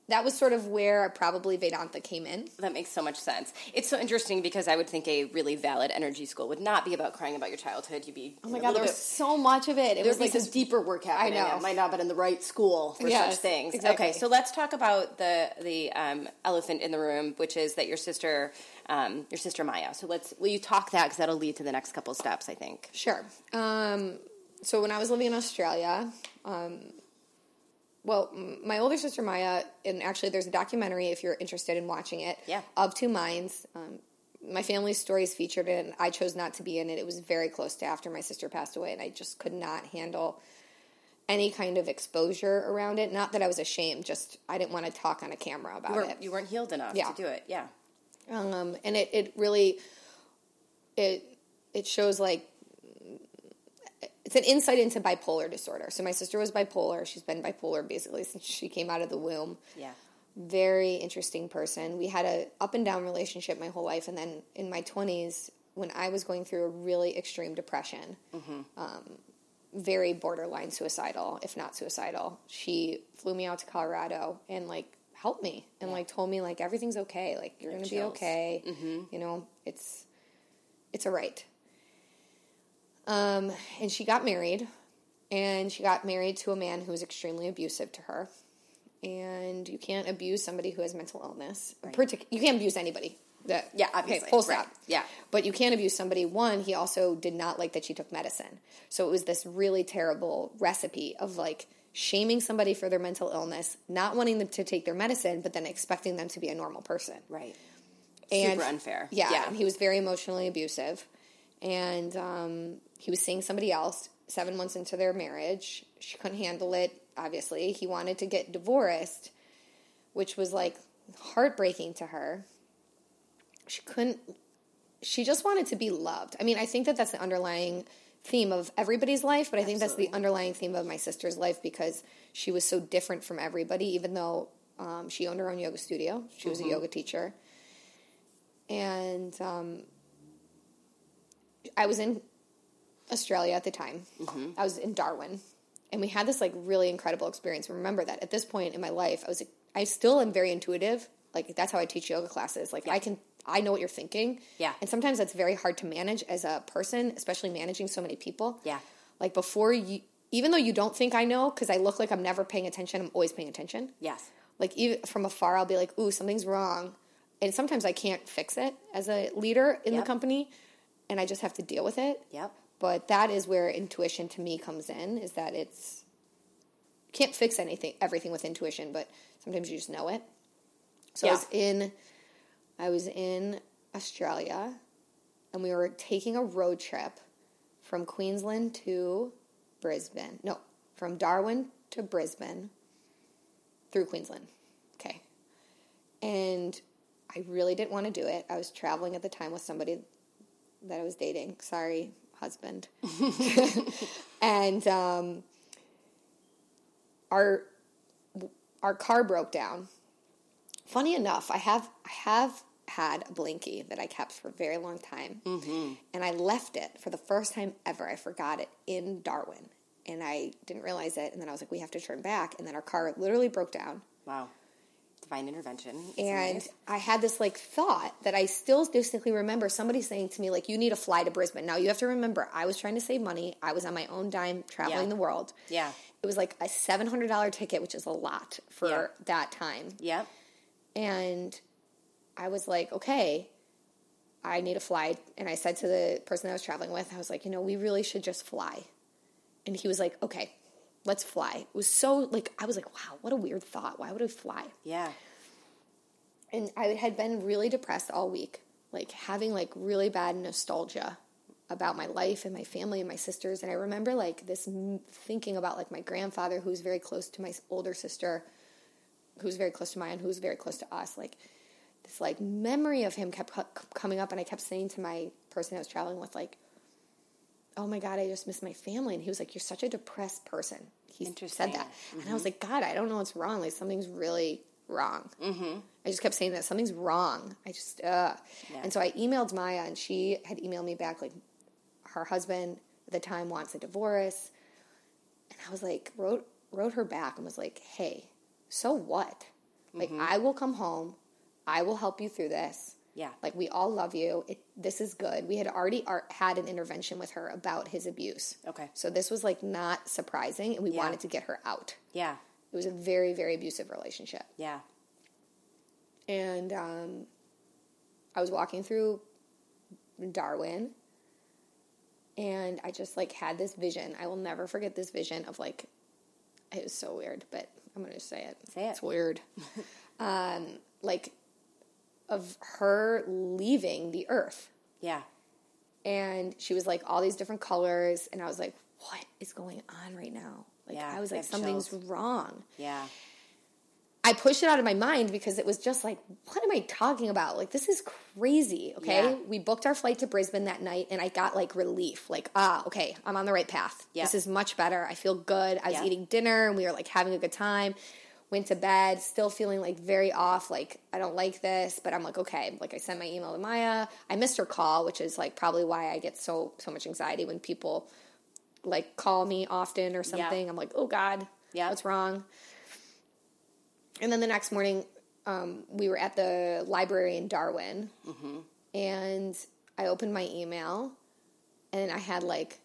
that was sort of where probably Vedanta came in. That makes so much sense. It's so interesting because I would think a really valid energy school would not be about crying about your childhood. You'd be oh my god, there was so much of it. It was like this deeper work happening. I know. It might not have been in the right school for yes, such things. Exactly. Okay, so let's talk about the the um, elephant in the room, which is that your sister, um, your sister Maya. So let's will you talk that because that'll lead to the next couple of steps, I think. Sure. Um, so when I was living in Australia. Um, Well, my older sister Maya, and actually there's a documentary if you're interested in watching it, yeah. of Two Minds. Um, my family's story is featured in it, and I chose not to be in it. It was very close to after my sister passed away, and I just could not handle any kind of exposure around it. Not that I was ashamed, just I didn't want to talk on a camera about you weren't, it. You weren't healed enough yeah. to do it, yeah. Um, and it, it really, it it shows like, it's an insight into bipolar disorder. So my sister was bipolar. She's been bipolar basically since she came out of the womb. Yeah. Very interesting person. We had a up and down relationship my whole life. And then in my twenties, when I was going through a really extreme depression, mm-hmm. um, very borderline suicidal, if not suicidal, she flew me out to Colorado and like helped me and yeah. like told me like everything's okay. Like you're going to be okay. Mm-hmm. You know, it's it's all right. Um, and she got married, and she got married to a man who was extremely abusive to her. And you can't abuse somebody who has mental illness. Right. Partic- you can't abuse anybody. That, yeah, obviously. Okay, full stop. Right. Yeah. But you can't abuse somebody. One, he also did not like that she took medicine. So it was this really terrible recipe of, like, shaming somebody for their mental illness, not wanting them to take their medicine, but then expecting them to be a normal person. Right. And, super unfair. Yeah, yeah. And he was very emotionally abusive. And um, he was seeing somebody else seven months into their marriage. She couldn't handle it, obviously. He wanted to get divorced, which was, like, heartbreaking to her. She couldn't, she just wanted to be loved. I mean, I think that that's the underlying theme of everybody's life, but I think Absolutely. That's the underlying theme of my sister's life because she was so different from everybody, even though um, she owned her own yoga studio. She was mm-hmm. a yoga teacher. And um, I was in Australia at the time. Mm-hmm. I was in Darwin. And we had this, like, really incredible experience. Remember that at this point in my life, I was, I still am very intuitive. Like, that's how I teach yoga classes. Like, yeah. I can, I know what you're thinking. Yeah. And sometimes that's very hard to manage as a person, especially managing so many people. Yeah. Like, before you, even though you don't think I know, because I look like I'm never paying attention, I'm always paying attention. Yes. Like, even from afar, I'll be like, ooh, something's wrong. And sometimes I can't fix it as a leader in yep. the company, and I just have to deal with it. Yep. But that is where intuition to me comes in, is that it's, you can't fix anything, everything with intuition, but sometimes you just know it. So yeah. I was in, I was in Australia, and we were taking a road trip from Queensland to Brisbane. No, from Darwin to Brisbane through Queensland. Okay. And I really didn't want to do it. I was traveling at the time with somebody that I was dating. Sorry, husband. and um, our our car broke down. Funny enough, I have I have had a Blinky that I kept for a very long time, mm-hmm. and I left it for the first time ever. I forgot it in Darwin, and I didn't realize it. And then I was like, "We have to turn back." And then our car literally broke down. Wow. Divine intervention. And nice. I had this, like, thought that I still distinctly remember somebody saying to me, like, you need to fly to Brisbane. Now, you have to remember, I was trying to save money. I was on my own dime traveling yeah. the world. Yeah. It was, like, a seven hundred dollars ticket, which is a lot for yeah. that time. Yep. And I was like, okay, I need to fly. And I said to the person I was traveling with, I was like, you know, we really should just fly. And he was like, okay. Let's fly. It was so, like, I was like, wow, what a weird thought. Why would I fly? Yeah. And I had been really depressed all week, like, having, like, really bad nostalgia about my life and my family and my sisters. And I remember, like, this thinking about, like, my grandfather, who's very close to my older sister, who's very close to mine, who's very close to us. Like, this, like, memory of him kept coming up. And I kept saying to my person I was traveling with, like, oh my God, I just miss my family. And he was like, you're such a depressed person. He said that. Mm-hmm. And I was like, God, I don't know what's wrong. Like, something's really wrong. Mm-hmm. I just kept saying that. Something's wrong. I just, uh. Yeah. And so I emailed Maya, and she had emailed me back, like, her husband at the time wants a divorce. And I was like, wrote, wrote her back and was like, hey, so what? Like, Mm-hmm. I will come home. I will help you through this. Yeah. Like, we all love you. It, this is good. We had already ar- had an intervention with her about his abuse. Okay. So this was, like, not surprising, and we Yeah. wanted to get her out. Yeah. It was a very, very abusive relationship. Yeah. And um, I was walking through Darwin, and I just, like, had this vision. I will never forget this vision of, like, it was so weird, but I'm going to say it. Say it. It's weird. um, like, of her leaving the earth. Yeah. And she was, like, all these different colors, and I was like, what is going on right now? Like, Yeah, I was I like, have something's chills. wrong. Yeah. I pushed it out of my mind because it was just like, what am I talking about? Like, this is crazy, okay? Yeah. We booked our flight to Brisbane that night, and I got, like, relief. Like, ah, okay, I'm on the right path. Yeah. This is much better. I feel good. I was Yeah. eating dinner, and we were, like, having a good time. Went to bed, still feeling, like, very off. Like, I don't like this, but I'm like, okay. Like, I sent my email to Maya. I missed her call, which is, like, probably why I get so so much anxiety when people, like, call me often or something. Yeah. I'm like, oh, God, Yeah. what's wrong? And then the next morning, um, we were at the library in Darwin, Mm-hmm. and I opened my email, and I had, like,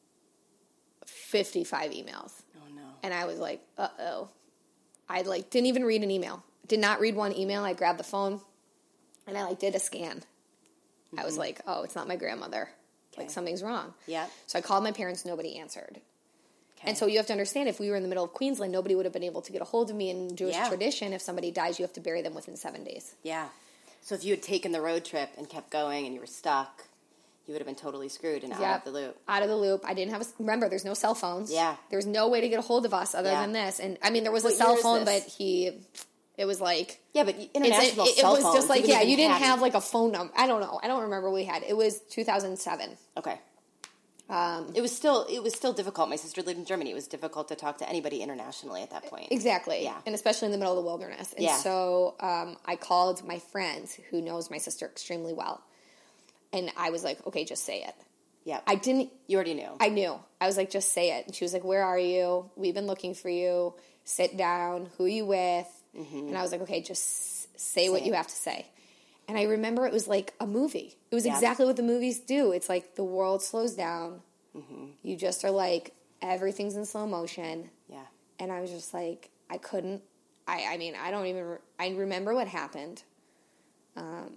fifty-five emails. Oh, no. And I was like, uh-oh. I, like, didn't even read an email. Did not read one email. I grabbed the phone, and I, like, did a scan. Mm-hmm. I was like, oh, it's not my grandmother. Okay. Like, something's wrong. Yeah. So I called my parents. Nobody answered. Okay. And so you have to understand, if we were in the middle of Queensland, nobody would have been able to get a hold of me. In Jewish Yeah. tradition, if somebody dies, you have to bury them within seven days. Yeah. So if you had taken the road trip and kept going and you were stuck, you would have been totally screwed and out Yep. of the loop. Out of the loop. I didn't have a... Remember, there's no cell phones. Yeah. There's no way to get a hold of us other Yeah. than this. And, I mean, there was What a cell year is phone, this? but he... It was like... Yeah, but It's, international it, it, cell it was phones. just like, yeah, even you didn't had have, it. like, a phone number. I don't know. I don't remember what we had. It was two thousand seven. Okay. Um, It was still it was still difficult. My sister lived in Germany. It was difficult to talk to anybody internationally at that point. Exactly. Yeah. And especially in the middle of the wilderness. And Yeah. so um, I called my friend who knows my sister extremely well. And I was like, okay, just say it. Yeah. I didn't... You already knew. I knew. I was like, just say it. And she was like, where are you? We've been looking for you. Sit down. Who are you with? Mm-hmm. And I was like, okay, just say, say what it. you have to say. And I remember it was like a movie. It was Yeah. exactly what the movies do. It's like the world slows down. Mm-hmm. You just are like, everything's in slow motion. Yeah. And I was just like, I couldn't. I, I mean, I don't even... Re- I remember what happened. Um,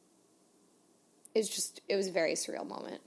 it's just... It was a very surreal moment.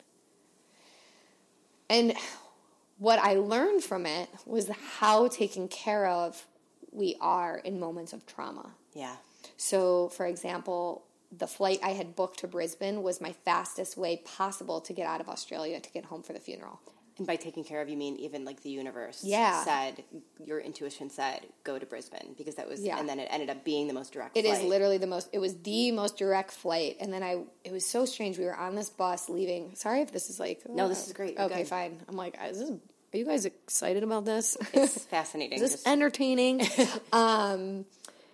And what I learned from it was how taken care of we are in moments of trauma. Yeah. So, for example, the flight I had booked to Brisbane was my fastest way possible to get out of Australia to get home for the funeral. And by taking care of, you mean even like the universe Yeah. said, your intuition said, go to Brisbane, because that was, Yeah. and then it ended up being the most direct It flight. is literally the most, it was the most direct flight. And then I, it was so strange. We were on this bus leaving. Sorry if this is like. No, this is great. You're Okay, good. fine. I'm like, is this, are you guys excited about this? It's fascinating. Is this Just- entertaining? um,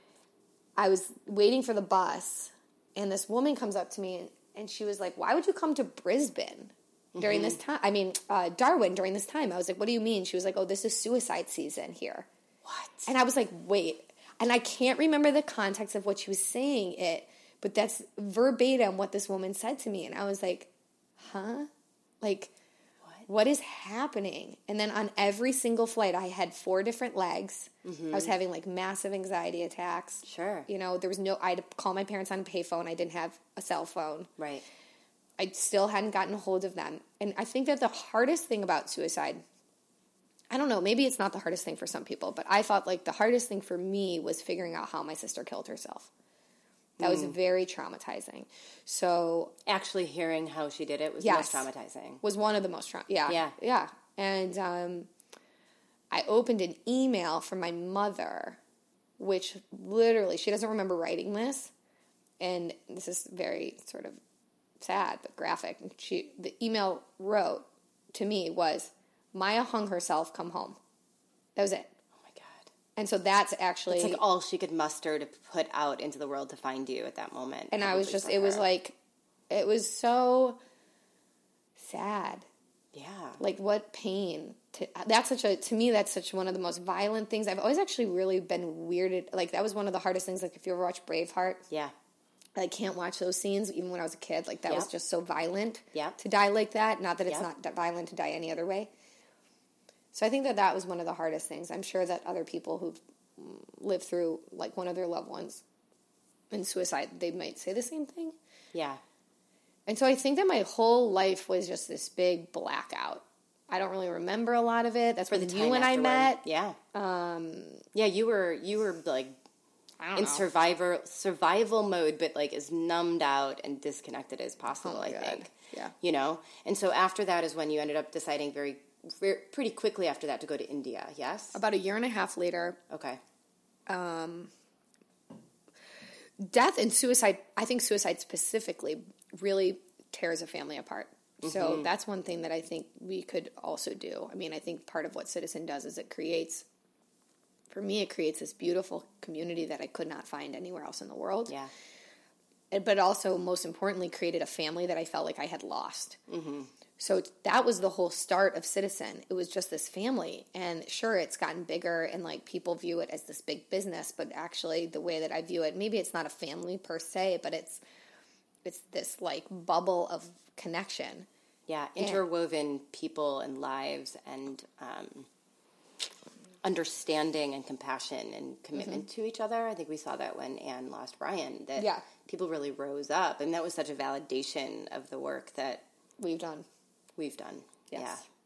I was waiting for the bus, and this woman comes up to me, and, and she was like, why would you come to Brisbane during this time? I mean, uh, Darwin during this time. I was like, what do you mean? She was like, oh, this is suicide season here. What? And I was like, wait. And I can't remember the context of what she was saying it, but that's verbatim what this woman said to me. And I was like, huh? Like, what is happening? And then on every single flight, I had four different legs. Mm-hmm. I was having like massive anxiety attacks. Sure. You know, there was no, I had to call my parents on a payphone. I didn't have a cell phone. Right. I still hadn't gotten a hold of them. And I think that the hardest thing about suicide, I don't know, maybe it's not the hardest thing for some people, but I thought like the hardest thing for me was figuring out how my sister killed herself. That was very traumatizing. So Actually hearing how she did it was Yes. the most traumatizing. was one of the most tra- yeah Yeah. yeah and um, I opened an email from my mother, which literally she doesn't remember writing this, and this is very sort of sad but graphic. And she the email wrote to me was, Maya hung herself, come home. That was it. Oh my God. And so that's actually It's like all she could muster to put out into the world to find you at that moment. and I was probably just for it was her. like it was so sad. Yeah. Like, what pain. To, that's such a, to me, that's such one of the most violent things. I've always actually really been weirded. Like, that was one of the hardest things. Like, if you ever watch Braveheart. Yeah. I can't watch those scenes, even when I was a kid. Like, that Yep. was just so violent Yep. to die like that. Not that it's Yep. not that violent to die any other way. So I think that that was one of the hardest things. I'm sure that other people who've lived through, like, one of their loved ones in suicide, they might say the same thing. Yeah. And so I think that my whole life was just this big blackout. I don't really remember a lot of it. That's For when the you time and I afterward. met. Yeah. Um, Yeah, you were, you were like, I don't in know. survivor survival mode, but like as numbed out and disconnected as possible. Oh my I God. think, Yeah. you know. And so after that is when you ended up deciding very, very pretty quickly after that to go to India. Yes. About a year and a half later, Okay. um, death and suicide. I think suicide specifically really tears a family apart. So Mm-hmm. that's one thing that I think we could also do. I mean, I think part of what Citizen does is it creates. For me, it creates this beautiful community that I could not find anywhere else in the world. Yeah. But also, most importantly, created a family that I felt like I had lost. Mm-hmm. So that was the whole start of Citizen. It was just this family. And sure, it's gotten bigger and, like, people view it as this big business. But actually, the way that I view it, maybe it's not a family per se, but it's it's this, like, bubble of connection. Yeah. Interwoven people and lives and um, understanding and compassion and commitment Mm-hmm. to each other. I think we saw that when Anne lost Brian, that Yeah. people really rose up. And that was such a validation of the work that We've done. we've done. Yes.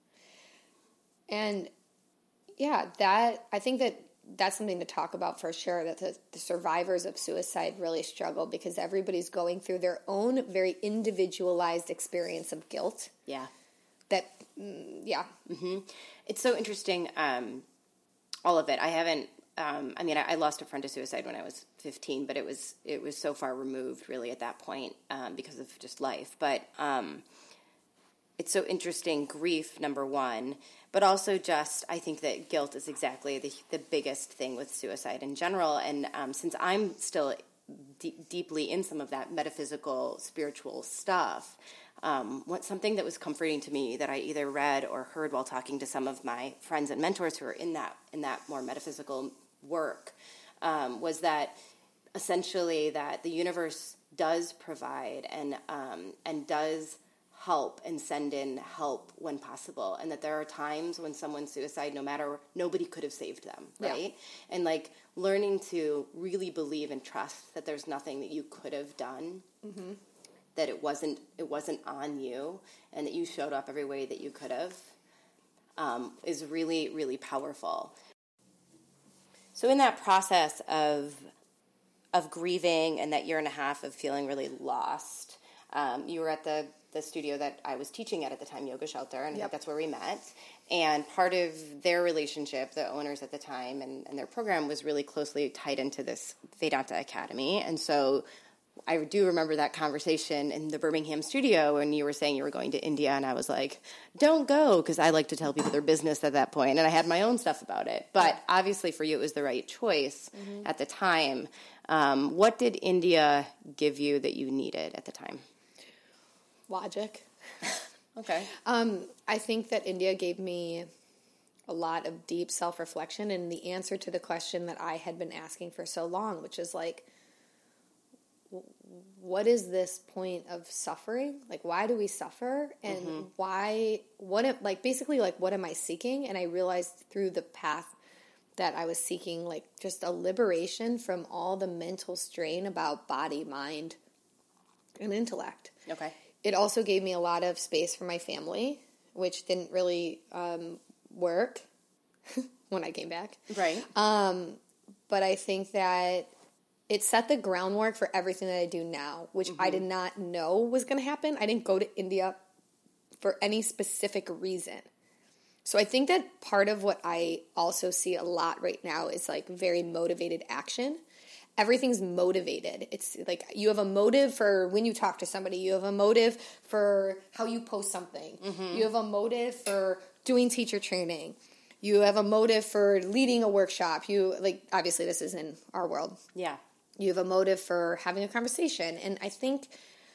Yeah. And, yeah, that, I think that that's something to talk about for sure, that the, the survivors of suicide really struggle because everybody's going through their own very individualized experience of guilt. Yeah. That, mm, yeah. Mm-hmm. It's so interesting, um, all of it. I haven't, um, I mean, I, I lost a friend to suicide when I was fifteen, but it was, it was so far removed really at that point, um, because of just life. But, um, it's so interesting, grief, number one, but also just, I think that guilt is exactly the, the biggest thing with suicide in general. And um, since I'm still d- deeply in some of that metaphysical, spiritual stuff, um, what something that was comforting to me that I either read or heard while talking to some of my friends and mentors who are in that in that more metaphysical work um, was that essentially that the universe does provide and um, and does help and send in help when possible, and that there are times when someone's suicide, no matter, nobody could have saved them, right? Yeah. And like learning to really believe and trust that there's nothing that you could have done, mm-hmm. that it wasn't it wasn't on you, and that you showed up every way that you could have, um, is really, really powerful. So in that process of of grieving and that year and a half of feeling really lost, um, you were at the the studio that I was teaching at at the time, Yoga Shelter, and yep. I think that's where we met. And part of their relationship, the owners at the time, and, and their program was really closely tied into this Vedanta Academy. And so I do remember that conversation in the Birmingham studio when you were saying you were going to India, and I was like, don't go, because I like to tell people their business at that point, and I had my own stuff about it. But obviously for you, it was the right choice mm-hmm. at the time. Um, what did India give you that you needed at the time? Logic. Okay. Um, I think that India gave me a lot of deep self-reflection and the answer to the question that I had been asking for so long, which is like, what is this point of suffering? Like, why do we suffer? And mm-hmm. why, what, am, like, basically, like, what am I seeking? And I realized through the path that I was seeking, like, just a liberation from all the mental strain about body, mind, and intellect. Okay. It also gave me a lot of space for my family, which didn't really um, work when I came back. Right. Um, but I think that it set the groundwork for everything that I do now, which mm-hmm. I did not know was going to happen. I didn't go to India for any specific reason. So I think that part of what I also see a lot right now is like very motivated action. Everything's motivated. It's like you have a motive for when you talk to somebody. You have a motive for how you post something. Mm-hmm. You have a motive for doing teacher training. You have a motive for leading a workshop. You like obviously this is in our world. Yeah. You have a motive for having a conversation. And I think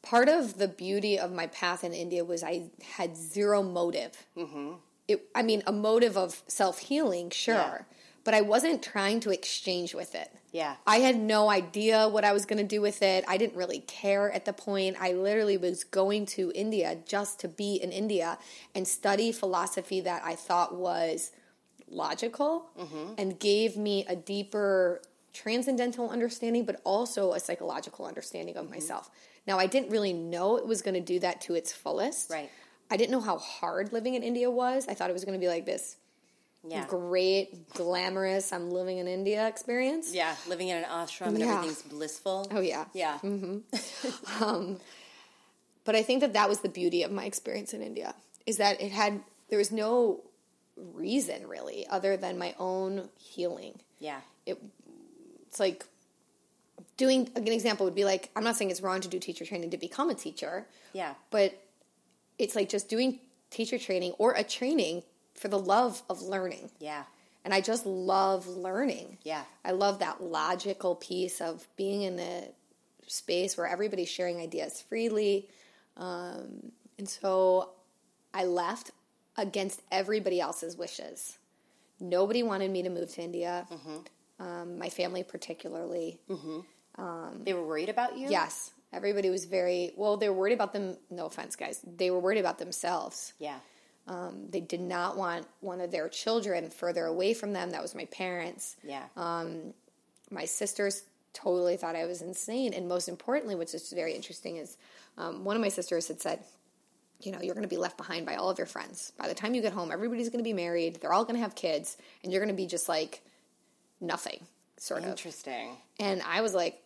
part of the beauty of my path in India was I had zero motive. Mm-hmm. It, I mean, a motive of self-healing, sure. Yeah. But I wasn't trying to exchange with it. Yeah. I had no idea what I was going to do with it. I didn't really care at the point. I literally was going to India just to be in India and study philosophy that I thought was logical mm-hmm. and gave me a deeper transcendental understanding, but also a psychological understanding of mm-hmm. myself. Now, I didn't really know it was going to do that to its fullest. Right. I didn't know how hard living in India was. I thought it was going to be like this yeah. great, glamorous, I'm living in India experience. Yeah, living in an ashram and yeah. everything's blissful. Oh, yeah. Yeah. Mm-hmm. um, but I think that that was the beauty of my experience in India, is that it had, there was no reason, really, other than my own healing. Yeah. It, it's like, doing, an example would be like, I'm not saying it's wrong to do teacher training to become a teacher. Yeah. But it's like just doing teacher training or a training for the love of learning. Yeah. And I just love learning. Yeah. I love that logical piece of being in a space where everybody's sharing ideas freely. Um, and so I left against everybody else's wishes. Nobody wanted me to move to India. Mm-hmm. Um, my family particularly. Mm-hmm. Um, they were worried about you? Yes. Everybody was very, well, they were worried about them. No offense, guys. They were worried about themselves. Yeah. Um, they did not want one of their children further away from them. That was my parents. Yeah. Um, my sisters totally thought I was insane. And most importantly, which is very interesting, is um, one of my sisters had said, you know, you're going to be left behind by all of your friends. By the time you get home, everybody's going to be married. They're all going to have kids. And you're going to be just like nothing, sort of. Interesting. And I was like,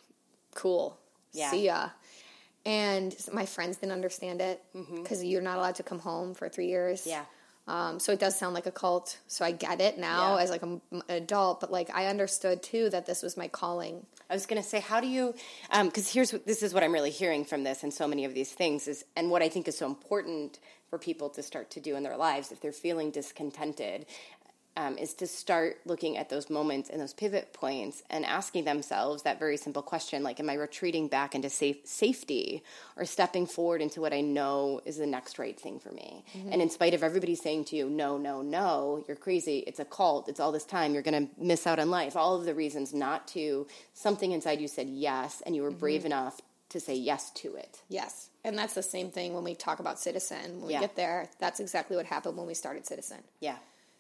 cool. Yeah. See ya. And my friends didn't understand it because mm-hmm. you're not allowed to come home for three years. Yeah. Um, so it does sound like a cult. So I get it now yeah. as like a, an adult, but like I understood too that this was my calling. I was going to say, how do you? Because um, here's what, this is what I'm really hearing from this and so many of these things is, and what I think is so important for people to start to do in their lives if they're feeling discontented. Um, is to start looking at those moments and those pivot points and asking themselves that very simple question, like, am I retreating back into safe, safety or stepping forward into what I know is the next right thing for me? Mm-hmm. And in spite of everybody saying to you, no, no, no, you're crazy, it's a cult, it's all this time, you're going to miss out on life, all of the reasons not to, something inside you said yes, and you were mm-hmm. brave enough to say yes to it. Yes. And that's the same thing when we talk about Citizen. When yeah. we get there, that's exactly what happened when we started Citizen. Yeah.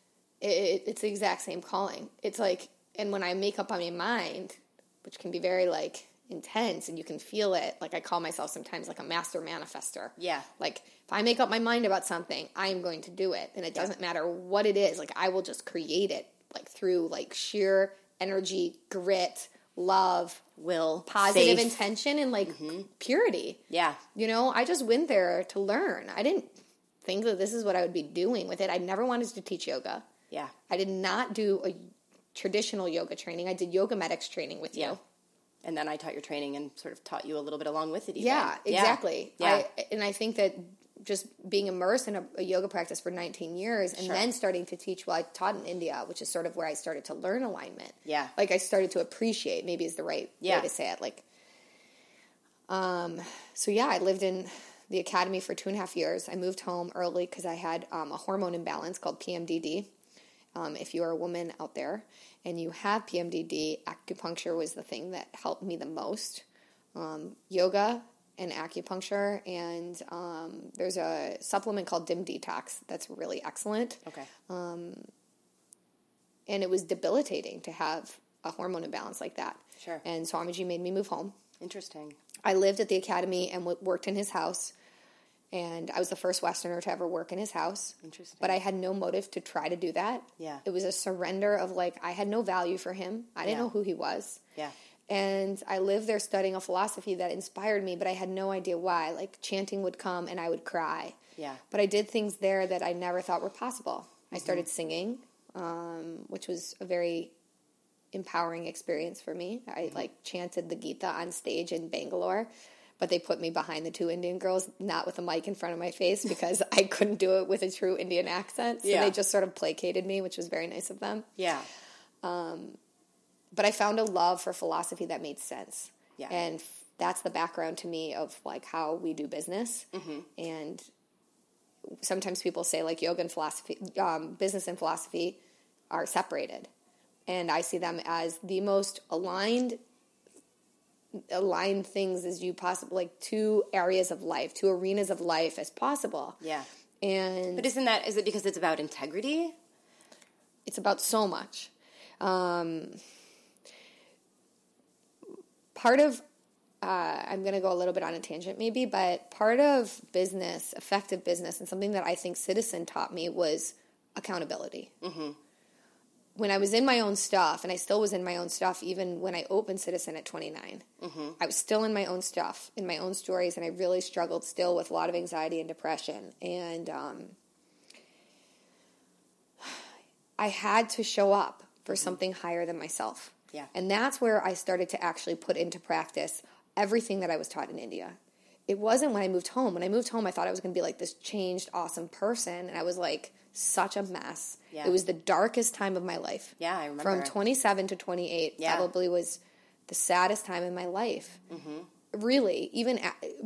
It, it's the exact same calling. It's like, and when I make up on my mind, which can be very like intense and you can feel it, like I call myself sometimes like a master manifester. Yeah. Like if I make up my mind about something, I am going to do it. And it doesn't yeah. matter what it is. Like I will just create it like through like sheer energy, grit, love, will, positive faith. intention, and like mm-hmm. purity. Yeah. You know, I just went there to learn. I didn't think that this is what I would be doing with it. I never wanted to teach yoga. Yeah. I did not do a traditional yoga training. I did yoga medics training with you. Yeah. And then I taught your training and sort of taught you a little bit along with it. Even. Yeah, exactly. Yeah. I, and I think that just being immersed in a, a yoga practice for nineteen years and sure. then starting to teach, well, I taught in India, which is sort of where I started to learn alignment. Yeah. Like I started to appreciate, maybe is the right yeah. way to say it. Like, um, so yeah, I lived in the academy for two and a half years. I moved home early because I had um, a hormone imbalance called P M D D. Um, if you are a woman out there and you have P M D D, acupuncture was the thing that helped me the most. Um, yoga and acupuncture, and um, there's a supplement called Dim Detox that's really excellent. Okay. Um, and it was debilitating to have a hormone imbalance like that. Sure. And Swamiji made me move home. Interesting. I lived at the academy and w- worked in his house. And I was the first Westerner to ever work in his house. Interesting. But I had no motive to try to do that. Yeah. It was a surrender of like, I had no value for him. I didn't yeah. know who he was. Yeah. And I lived there studying a philosophy that inspired me, but I had no idea why. Like chanting would come and I would cry. Yeah. But I did things there that I never thought were possible. Mm-hmm. I started singing, um, which was a very empowering experience for me. I mm-hmm. like chanted the Gita on stage in Bangalore. But they put me behind the two Indian girls, not with a mic in front of my face, because I couldn't do it with a true Indian accent. So yeah. they just sort of placated me, which was very nice of them. Yeah. Um, but I found a love for philosophy that made sense. Yeah. And that's the background to me of like how we do business. Mm-hmm. And sometimes people say like yoga and philosophy, um, business and philosophy are separated. And I see them as the most aligned aligned things as you possibly, like two areas of life, two arenas of life as possible. Yeah. And but isn't that, is it because it's about integrity? It's about so much. Um, part of, uh, I'm going to go a little bit on a tangent maybe, but part of business, effective business, and something that I think Citizen taught me was accountability. Mm-hmm. When I was in my own stuff, and I still was in my own stuff even when I opened Citizen at twenty-nine, mm-hmm. I was still in my own stuff, in my own stories, and I really struggled still with a lot of anxiety and depression. And um, I had to show up for mm-hmm. something higher than myself. Yeah. And that's where I started to actually put into practice everything that I was taught in India. It wasn't when I moved home. When I moved home, I thought I was going to be like this changed, awesome person, and I was like such a mess. Yeah. It was the darkest time of my life. Yeah, I remember. From twenty-seven to twenty-eight, yeah. probably was the saddest time in my life. Mm-hmm. Really, even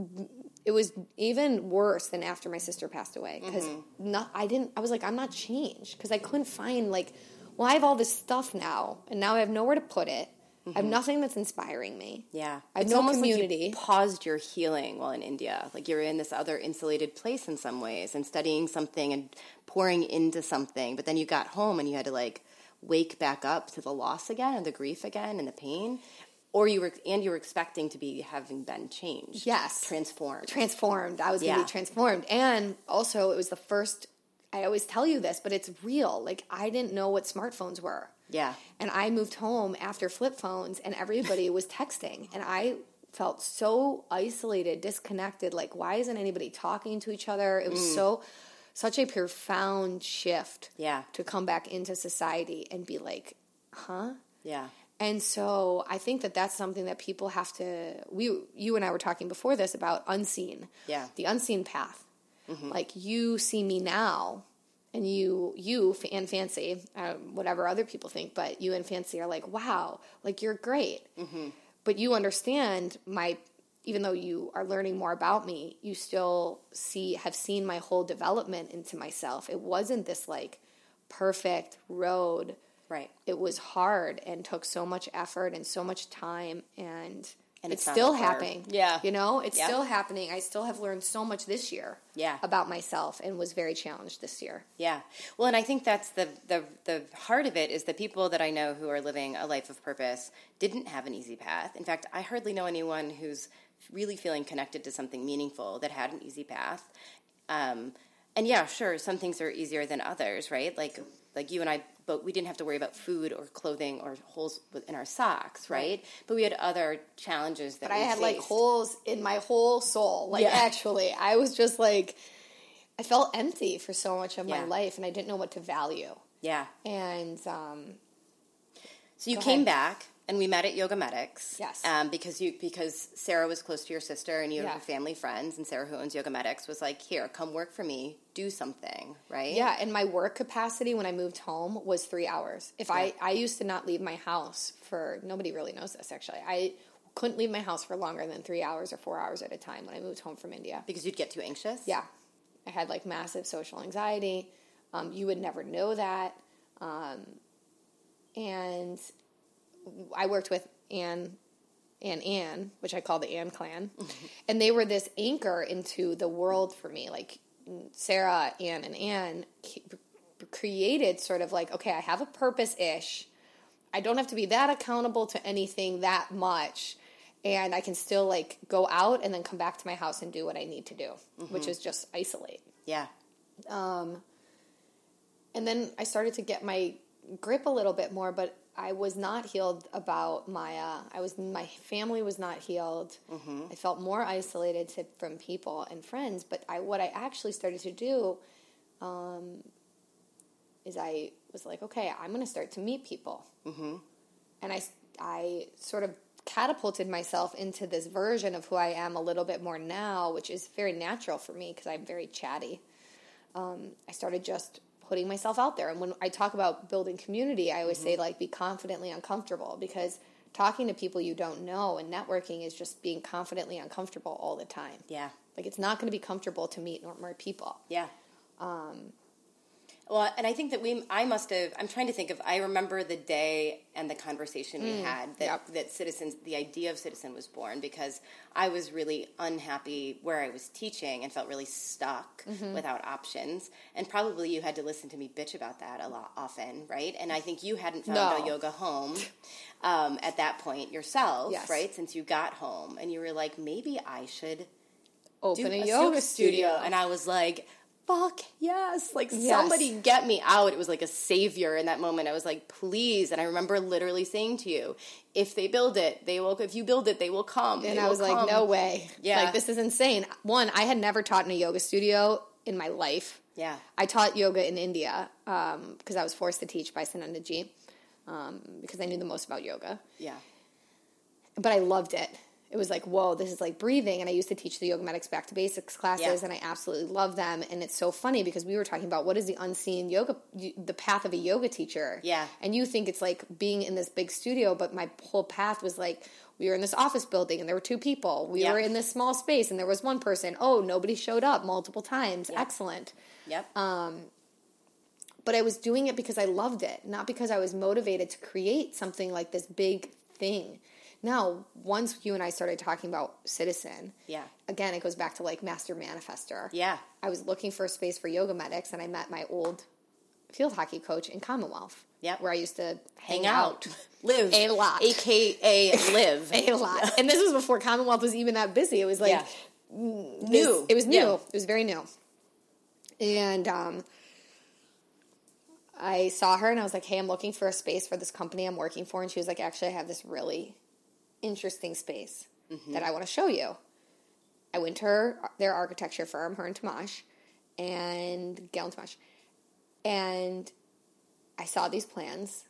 it was even worse than after my sister passed away because mm-hmm. not I didn't. I was like, I'm not changed because I couldn't find like, well, I have all this stuff now, and now I have nowhere to put it. Mm-hmm. I have nothing that's inspiring me. Yeah. I have it's no almost community. Like you paused your healing while in India. Like you're in this other insulated place in some ways and studying something and pouring into something. But then you got home and you had to like wake back up to the loss again and the grief again and the pain. Or you were, and you were expecting to be having been changed. Yes. Transformed. Transformed. I was yeah. going to be transformed. And also it was the first, I always tell you this, but it's real. Like I didn't know what smartphones were. Yeah. And I moved home after flip phones and everybody was texting. And I felt so isolated, disconnected. Like, why isn't anybody talking to each other? It was mm. so, such a profound shift yeah. to come back into society and be like, huh? Yeah. And so I think that that's something that people have to, we, you and I were talking before this about unseen. Yeah. The unseen path. Mm-hmm. Like you see me now. And you, you and Fancy, uh, whatever other people think, but you and Fancy are like, wow, like you're great. Mm-hmm. But you understand my, even though you are learning more about me, you still see, have seen my whole development into myself. It wasn't this like perfect road. Right. It was hard and took so much effort and so much time and... And it's, it's still like happening. Yeah. You know, it's yeah. still happening. I still have learned so much this year yeah. about myself and was very challenged this year. Yeah. Well, and I think that's the, the, the heart of it is the people that I know who are living a life of purpose didn't have an easy path. In fact, I hardly know anyone who's really feeling connected to something meaningful that had an easy path. Um, and yeah, sure, some things are easier than others, right? Like like you and I, but we didn't have to worry about food or clothing or holes in our socks, right? right. But we had other challenges that but we I had faced. like holes in my whole soul. Like yeah. actually, I was just like, I felt empty for so much of yeah. my life, and I didn't know what to value. Yeah. And um, so you came ahead. back. And we met at Yoga Medics. Yes. Um, because you because Sarah was close to your sister and you yeah. were family friends, and Sarah, who owns Yoga Medics, was like, here, come work for me, do something, right? Yeah, and my work capacity when I moved home was three hours. If yeah. I, I used to not leave my house for, nobody really knows this actually, I couldn't leave my house for longer than three hours or four hours at a time when I moved home from India. Because you'd get too anxious? Yeah. I had like massive social anxiety. Um, you would never know that. Um, and I worked with Anne and Anne, which I call the Anne clan, mm-hmm. and they were this anchor into the world for me. Like Sarah, Anne, and Anne created sort of like, okay, I have a purpose-ish. I don't have to be that accountable to anything that much, and I can still like go out and then come back to my house and do what I need to do, mm-hmm. which is just isolate. Yeah. Um. And then I started to get my grip a little bit more, but I was not healed about Maya. I was my family was not healed. Mm-hmm. I felt more isolated to, from people and friends. But I, what I actually started to do um, is I was like, okay, I'm going to start to meet people. Mm-hmm. And I, I sort of catapulted myself into this version of who I am a little bit more now, which is very natural for me because I'm very chatty. Um, I started just putting myself out there. And when I talk about building community, I always mm-hmm. say, like, be confidently uncomfortable, because talking to people you don't know, and networking is just being confidently uncomfortable all the time. Yeah. Like, it's not going to be comfortable to meet more people. Yeah. Um, well, and I think that we, I must have, I'm trying to think of, I remember the day and the conversation we mm, had that, yep. that Citizens, the idea of Citizen was born, because I was really unhappy where I was teaching and felt really stuck mm-hmm. without options. And probably you had to listen to me bitch about that a lot often, right? And I think you hadn't found no. a yoga home um, at that point yourself, yes. right? Since you got home. And you were like, maybe I should open do a, a yoga studio. studio. And I was like, fuck yes, like yes. somebody get me out. It was like a savior in that moment. I was like, please. And I remember literally saying to you, if they build it, they will, if you build it, they will come. And they I was come. like, no way. Yeah. Like, this is insane. One, I had never taught in a yoga studio in my life. Yeah. I taught yoga in India um, because I was forced to teach by Sanandaji um, because I knew the most about yoga. Yeah. But I loved it. It was like, whoa, this is like breathing. And I used to teach the Yoga Medics Back to Basics classes, yeah. and I absolutely love them. And it's so funny because we were talking about what is the unseen yoga, the path of a yoga teacher. Yeah. And you think it's like being in this big studio, but my whole path was like, we were in this office building and there were two people. We yep. were in this small space and there was one person. Oh, nobody showed up multiple times. Yep. Excellent. Yep. Um, but I was doing it because I loved it, not because I was motivated to create something like this big thing. Now, once you and I started talking about Citizen, yeah. again, it goes back to like Master Manifester. Yeah. I was looking for a space for yoga medics, and I met my old field hockey coach in Commonwealth, yep. where I used to hang, hang out. out. Live. A lot. A K A live. A lot. And this was before Commonwealth was even that busy. It was like yeah. this, new. It was new. Yeah. It was very new. And um, I saw her, and I was like, hey, I'm looking for a space for this company I'm working for. And she was like, actually, I have this really interesting space mm-hmm. that I want to show you. I went to her, their architecture firm, her and Tomash, and Gail and Tomash, and I saw these plans,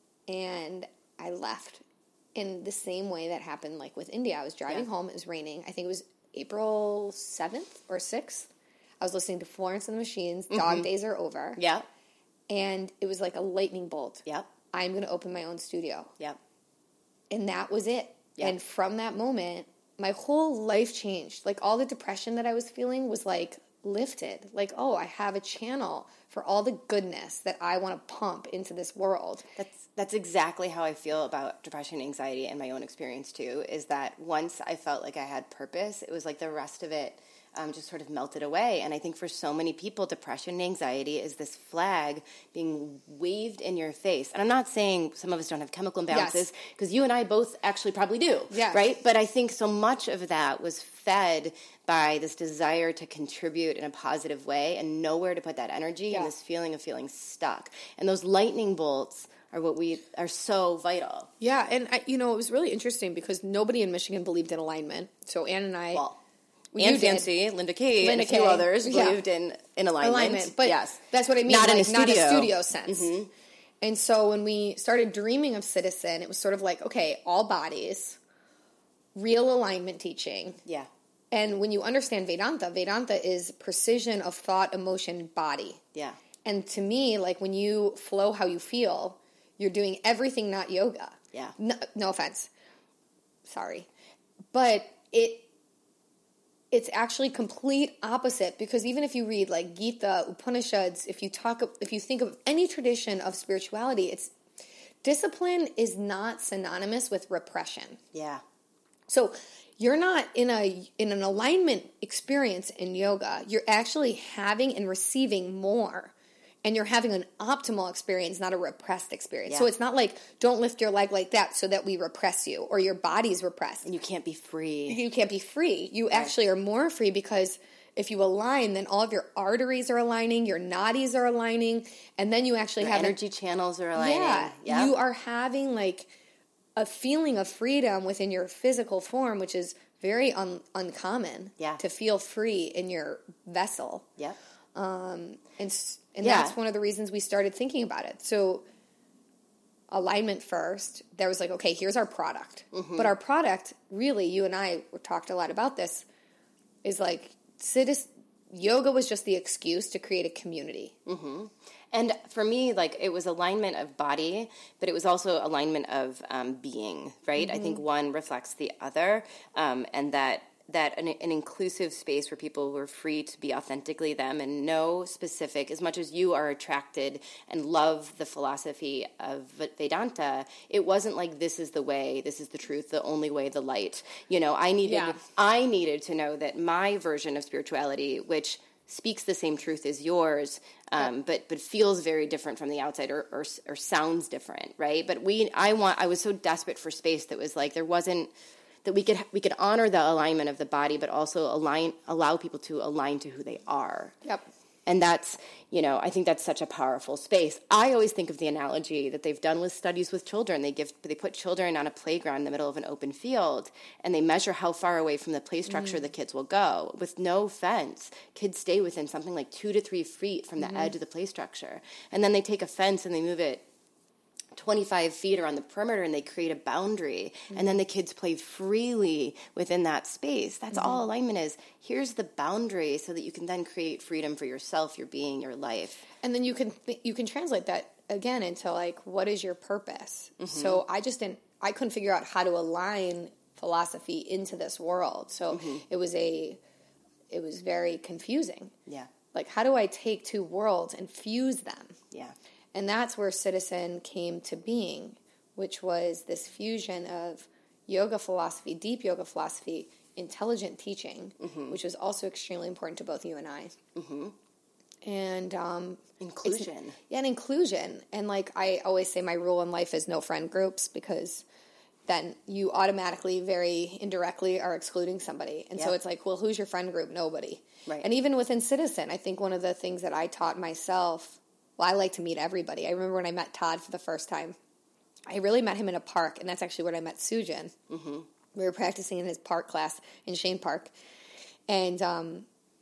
and I left in the same way that happened like with India. I was driving yeah. home, it was raining, I think it was April seventh or sixth. I was listening to Florence and the Machines, mm-hmm. Dog Days Are Over. Yeah. And it was like a lightning bolt. Yep. I'm going to open my own studio. Yep. And that was it. Yeah. And from that moment, my whole life changed. Like, all the depression that I was feeling was, like, lifted. Like, oh, I have a channel for all the goodness that I want to pump into this world. That's that's exactly how I feel about depression and anxiety and my own experience, too, is that once I felt like I had purpose, it was like the rest of it Um, just sort of melted away. And I think for so many people, depression and anxiety is this flag being waved in your face. And I'm not saying some of us don't have chemical imbalances, because yes. you and I both actually probably do, yes. right? But I think so much of that was fed by this desire to contribute in a positive way and nowhere to put that energy yeah. and this feeling of feeling stuck. And those lightning bolts are what we are so vital. Yeah, and I, you know, it was really interesting because nobody in Michigan believed in alignment. So Ann and I... Well, You and Fancy, Linda Kay, Linda and a few Kay. others believed yeah. in, in alignment. alignment. But yes. that's what I mean. Not like, in a studio. Not a studio sense. Mm-hmm. And so when we started dreaming of Citizen, it was sort of like, okay, all bodies, real alignment teaching. Yeah. And when you understand Vedanta, Vedanta is precision of thought, emotion, body. Yeah. And to me, like when you flow how you feel, you're doing everything not yoga. Yeah. No, no offense. Sorry. But it... It's actually complete opposite, because even if you read like Gita, Upanishads, if you talk, if you think of any tradition of spirituality, it's discipline is not synonymous with repression. Yeah. So you're not in a in an alignment experience in yoga. You're actually having and receiving more. And you're having an optimal experience, not a repressed experience. Yeah. So it's not like, don't lift your leg like that so that we repress you, or your body's repressed. And you can't be free. You can't be free. You right. actually are more free, because if you align, then all of your arteries are aligning, your nadis are aligning, and then you actually your have... energy a, channels are aligning. Yeah. Yep. You are having like a feeling of freedom within your physical form, which is very un- uncommon yeah. to feel free in your vessel. Yep. Um, and and yeah. that's one of the reasons we started thinking about it. So alignment first, there was like, okay, here's our product. Mm-hmm. But our product, really, you and I talked a lot about this, is like, citizen, yoga was just the excuse to create a community. Mm-hmm. And for me, like, it was alignment of body, but it was also alignment of um, being, right? Mm-hmm. I think one reflects the other, um, and that that an, an inclusive space where people were free to be authentically them and know specific, as much as you are attracted and love the philosophy of Vedanta, it wasn't like this is the way, this is the truth, the only way, the light. You know, I needed, yeah. I needed to know that my version of spirituality, which speaks the same truth as yours, um, but but feels very different from the outside, or, or or sounds different, right? But we, I want, I was so desperate for space that was like there wasn't. That we could we could honor the alignment of the body, but also align allow people to align to who they are. Yep. And that's, you know, I think that's such a powerful space. I always think of the analogy that they've done with studies with children. They give they put children on a playground in the middle of an open field, and they measure how far away from the play structure mm. the kids will go. With no fence, kids stay within something like two to three feet from the mm-hmm. edge of the play structure. And then they take a fence and they move it twenty-five feet around the perimeter, and they create a boundary, mm-hmm. and then the kids play freely within that space. That's mm-hmm. all alignment is. Here's the boundary so that you can then create freedom for yourself, your being, your life. And then you can you can translate that again into, like, what is your purpose? Mm-hmm. So I just didn't, I couldn't figure out how to align philosophy into this world. So mm-hmm. it was a, it was very confusing. Yeah. Like, how do I take two worlds and fuse them? Yeah. And that's where Citizen came to being, which was this fusion of yoga philosophy, deep yoga philosophy, intelligent teaching, mm-hmm. which was also extremely important to both you and I. Mm-hmm. And um, inclusion. Yeah, and inclusion. And like I always say, my rule in life is no friend groups, because then you automatically, very indirectly, are excluding somebody. And yeah. so it's like, well, who's your friend group? Nobody. Right. And even within Citizen, I think one of the things that I taught myself, well, I like to meet everybody. I remember when I met Todd for the first time. I really met him in a park, and that's actually where I met Sujin. Mm-hmm. We were practicing in his park class in Shane Park. And um,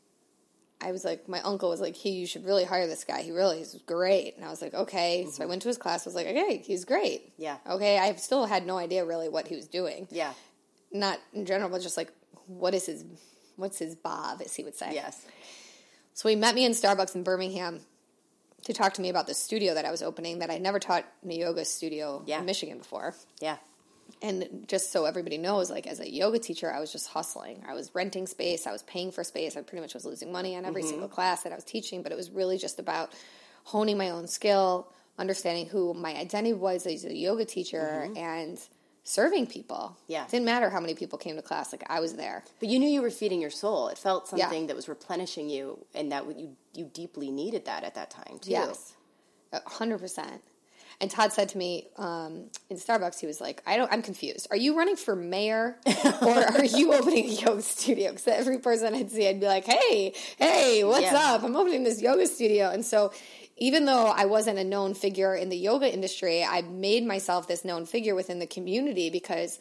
I was like, my uncle was like, hey, you should really hire this guy. He really is great. And I was like, okay. Mm-hmm. So I went to his class. I was like, okay, he's great. Yeah. Okay, I still had no idea really what he was doing. Yeah. Not in general, but just like, what is his, what's his bob, as he would say. Yes. So he met me in Starbucks in Birmingham to talk to me about the studio that I was opening, that I'd never taught in a yoga studio yeah. in Michigan before. Yeah. And just so everybody knows, like, as a yoga teacher, I was just hustling. I was renting space. I was paying for space. I pretty much was losing money on every mm-hmm. single class that I was teaching, but it was really just about honing my own skill, understanding who my identity was as a yoga teacher, mm-hmm. and serving people. Yeah. It didn't matter how many people came to class. Like, I was there. But you knew you were feeding your soul. It felt something yeah. that was replenishing you, and that you you deeply needed that at that time, too. Yes. one hundred percent. And Todd said to me um, in Starbucks, he was like, I don't, I'm confused. Are you running for mayor, or are you opening a yoga studio? Because every person I'd see, I'd be like, hey, hey, what's yeah. up? I'm opening this yoga studio. And so even though I wasn't a known figure in the yoga industry, I made myself this known figure within the community, because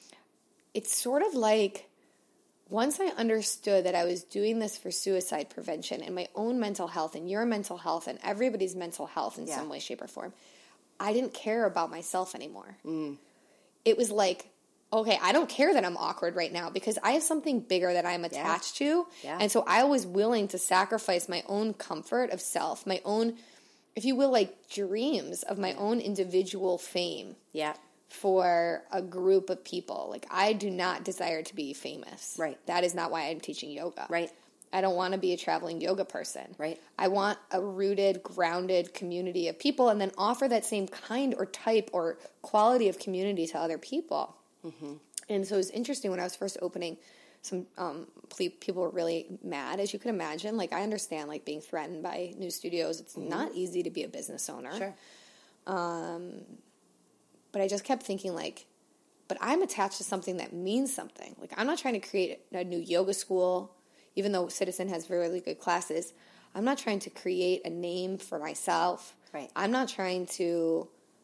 it's sort of like, once I understood that I was doing this for suicide prevention and my own mental health and your mental health and everybody's mental health in yeah. some way, shape, or form, I didn't care about myself anymore. Mm. It was like, okay, I don't care that I'm awkward right now, because I have something bigger that I'm attached yeah. to. Yeah. And so I was willing to sacrifice my own comfort of self, my own, if you will, like, dreams of my own individual fame. Yeah. For a group of people. Like, I do not desire to be famous. Right. That is not why I'm teaching yoga. Right. I don't want to be a traveling yoga person. Right. I want a rooted, grounded community of people, and then offer that same kind or type or quality of community to other people. Mm-hmm. And so it was interesting when I was first opening, some um, people were really mad, as you can imagine. Like, I understand, like, being threatened by new studios. It's mm-hmm. not easy to be a business owner. Sure. Um... But I just kept thinking, like, but I'm attached to something that means something. Like, I'm not trying to create a new yoga school, even though Citizen has really good classes. I'm not trying to create a name for myself. Right. I'm not trying to,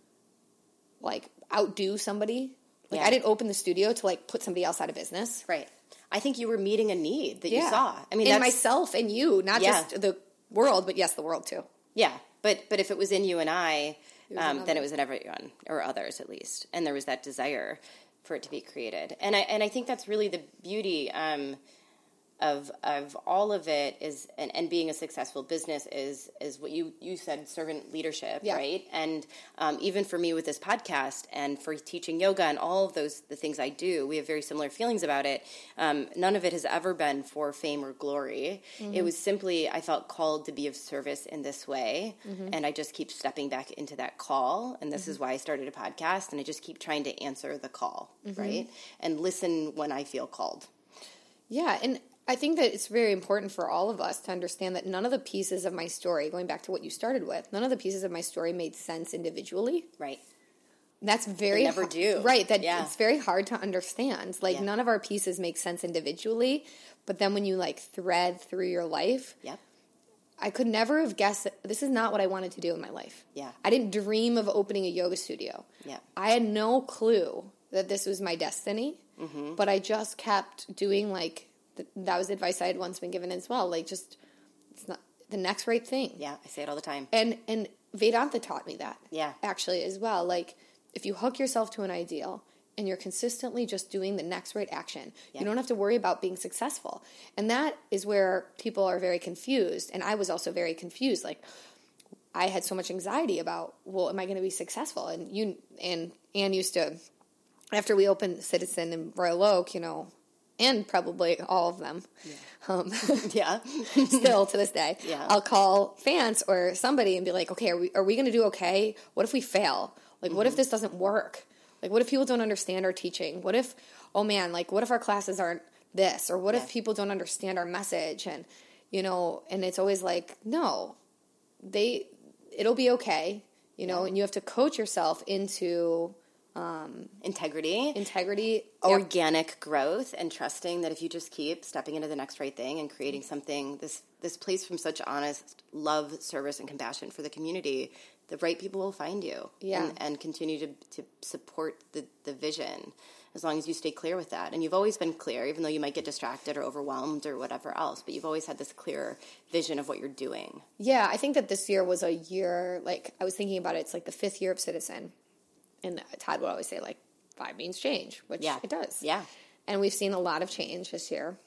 like, outdo somebody. Like, yeah. I didn't open the studio to, like, put somebody else out of business. Right. I think you were meeting a need that yeah. you saw. I mean, in that's, myself and you, not yeah. just the world, but yes, the world too. Yeah, but but if it was in you and I, it um, then it was in everyone, or others at least, and there was that desire for it to be created. And I and I think that's really the beauty. Um, of of all of it is, and, and being a successful business is is what you, you said, servant leadership, yeah. right? And um, even for me with this podcast and for teaching yoga and all of those, the things I do, we have very similar feelings about it. Um, none of it has ever been for fame or glory. Mm-hmm. It was simply, I felt called to be of service in this way. Mm-hmm. And I just keep stepping back into that call. And this mm-hmm. is why I started a podcast. And I just keep trying to answer the call, mm-hmm. right? And listen when I feel called. Yeah, and I think that it's very important for all of us to understand that none of the pieces of my story, going back to what you started with, none of the pieces of my story made sense individually. Right. That's very they never hard, do. Right. That yeah. it's very hard to understand. Like yeah. none of our pieces make sense individually, but then when you like thread through your life, yep. I could never have guessed that this is not what I wanted to do in my life. Yeah. I didn't dream of opening a yoga studio. Yeah. I had no clue that this was my destiny, mm-hmm. but I just kept doing like. That was advice I had once been given as well. Like, just, it's not the next right thing. Yeah, I say it all the time. And and Vedanta taught me that. Yeah. Actually, as well. Like, if you hook yourself to an ideal and you're consistently just doing the next right action, yeah. you don't have to worry about being successful. And that is where people are very confused. And I was also very confused. Like, I had so much anxiety about, well, am I going to be successful? And you and Anne used to, after we opened Citizen in Royal Oak, you know, and probably all of them. Yeah. Um, yeah. Still to this day. Yeah. I'll call fans or somebody and be like, okay, are we, are we going to do okay? What if we fail? Like, mm-hmm. what if this doesn't work? Like, what if people don't understand our teaching? What if, oh man, like, what if our classes aren't this? Or what yeah. if people don't understand our message? And, you know, and it's always like, no, they, it'll be okay, you know, yeah. and you have to coach yourself into... Um, integrity, integrity, organic yep. growth, and trusting that if you just keep stepping into the next right thing and creating something, this this place from such honest love, service, and compassion for the community, the right people will find you, yeah. and, and continue to, to support the, the vision as long as you stay clear with that. And you've always been clear, even though you might get distracted or overwhelmed or whatever else, but you've always had this clear vision of what you're doing. Yeah, I think that this year was a year, like, I was thinking about it, it's like the fifth year of Citizen. And Todd would always say, like, five means change, which yeah. it does. Yeah. And we've seen a lot of change this year.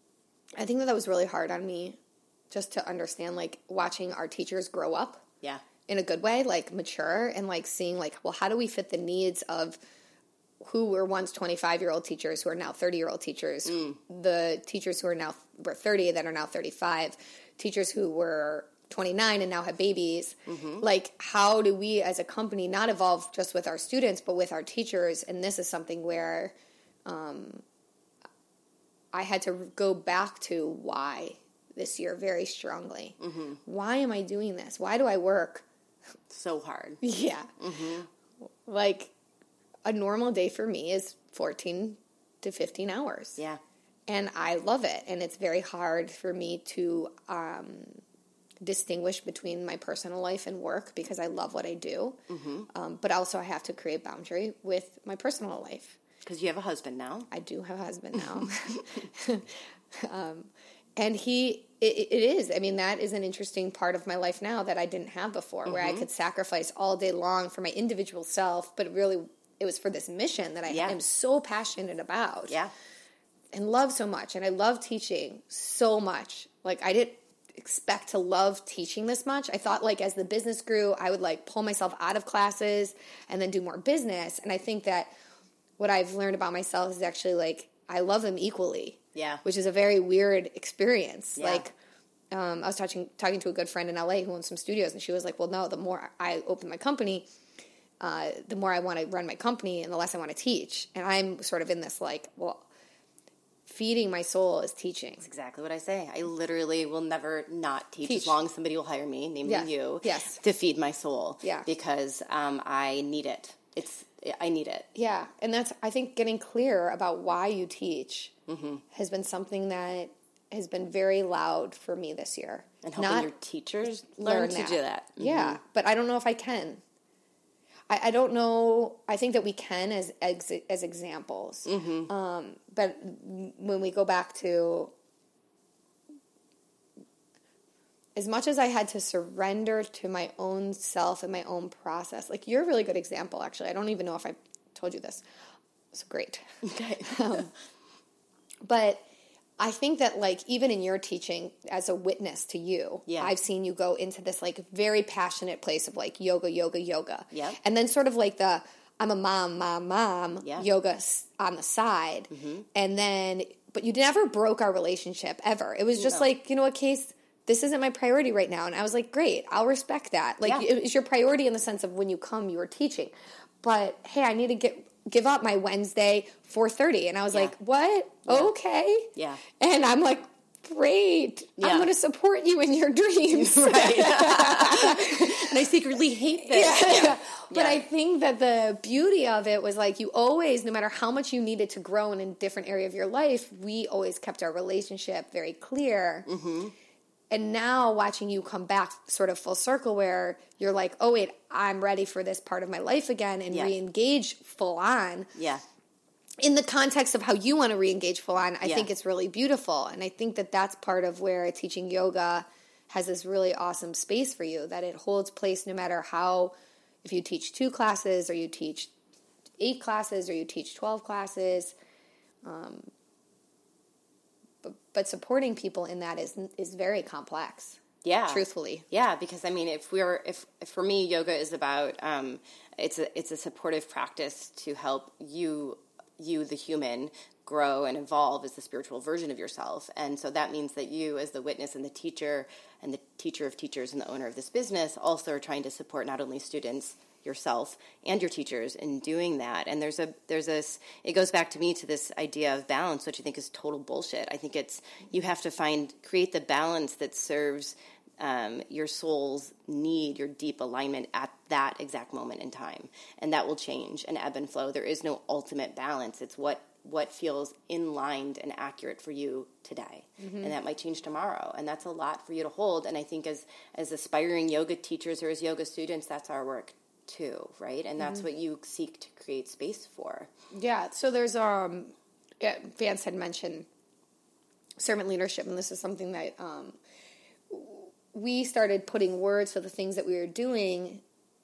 I think that that was really hard on me just to understand, like, watching our teachers grow up. Yeah. In a good way, like, mature, and, like, seeing, like, well, how do we fit the needs of who were once twenty-five-year-old teachers who are now thirty-year-old teachers, mm. the teachers who are now were thirty that are now thirty-five, teachers who were twenty-nine and now have babies. Mm-hmm. Like, how do we as a company not evolve just with our students, but with our teachers? And this is something where um, I had to go back to why this year very strongly. Mm-hmm. Why am I doing this? Why do I work so hard? Yeah. Mm-hmm. Like, a normal day for me is fourteen to fifteen hours. Yeah. And I love it. And it's very hard for me to um, distinguish between my personal life and work because I love what I do. Mm-hmm. Um, but also I have to create boundary with my personal life. Because you have a husband now. I do have a husband now. um, and he, it, it is. I mean, that is an interesting part of my life now that I didn't have before, mm-hmm. where I could sacrifice all day long for my individual self, but really it was for this mission that I yeah. am so passionate about. Yeah. And love so much. And I love teaching so much. Like, I didn't expect to love teaching this much. I thought, like, as the business grew, I would, like, pull myself out of classes and then do more business. And I think that what I've learned about myself is actually, like, I love them equally. Yeah. Which is a very weird experience. Yeah. Like, um, I was talking, talking to a good friend in L A who owns some studios, and she was like, well, no, the more I open my company, uh, the more I want to run my company and the less I want to teach. And I'm sort of in this, like, well, feeding my soul is teaching. That's exactly what I say. I literally will never not teach, teach. as long as somebody will hire me, namely yeah. you, yes. to feed my soul. Yeah. Because um, I need it. It's I need it. Yeah. And that's, I think, getting clear about why you teach mm-hmm. has been something that has been very loud for me this year. And helping not your teachers learn, learn to that. do that. Mm-hmm. Yeah. But I don't know if I can. I, I don't know. I think that we can as as, as examples. Mm-hmm. Um, but when we go back to, as much as I had to surrender to my own self and my own process, like, you're a really good example, actually. I don't even know if I told you this. It's great. Okay. um, but I think that, like, even in your teaching as a witness to you, yeah. I've seen you go into this, like, very passionate place of, like, yoga, yoga, yoga. Yep. And then sort of like the, I'm a mom, mom, mom, yeah. yoga on the side. Mm-hmm. And then, but you never broke our relationship, ever. It was just no. like, you know what, Case, this isn't my priority right now. And I was like, great, I'll respect that. Like, yeah. it's your priority in the sense of when you come, you are teaching. But, hey, I need to get... give up my Wednesday four thirty. And I was yeah. like, what? Yeah. Okay. Yeah. And I'm like, great. Yeah. I'm going to support you in your dreams. Right. And I secretly hate this. Yeah. Yeah. But yeah. I think that the beauty of it was like you always, no matter how much you needed to grow in a different area of your life, we always kept our relationship very clear. Mm-hmm. And now watching you come back sort of full circle where you're like, oh, wait, I'm ready for this part of my life again and yeah. re-engage full on. Yeah. In the context of how you want to re-engage full on, I yeah. think it's really beautiful. And I think that that's part of where teaching yoga has this really awesome space for you, that it holds place no matter how, if you teach two classes or you teach eight classes or you teach twelve classes, um, But, but supporting people in that is is very complex. Yeah, truthfully. Yeah, because I mean, if we're if, if for me, yoga is about um, it's a it's a supportive practice to help you you the human grow and evolve as the spiritual version of yourself, and so that means that you, as the witness and the teacher and the teacher of teachers and the owner of this business, also are trying to support not only students, yourself and your teachers in doing that. And there's a there's this it goes back to me to this idea of balance, which I think is total bullshit. I think it's you have to find create the balance that serves um, your soul's need, your deep alignment at that exact moment in time, and that will change and ebb and flow. There is no ultimate balance. It's what what feels in line and accurate for you today. Mm-hmm. And that might change tomorrow. And that's a lot for you to hold. And I think as as aspiring yoga teachers or as yoga students, that's our work too, right? And that's mm-hmm. what you seek to create space for. Yeah. So there's um, yeah, Vance had mentioned servant leadership, and this is something that um, we started putting words to the things that we were doing,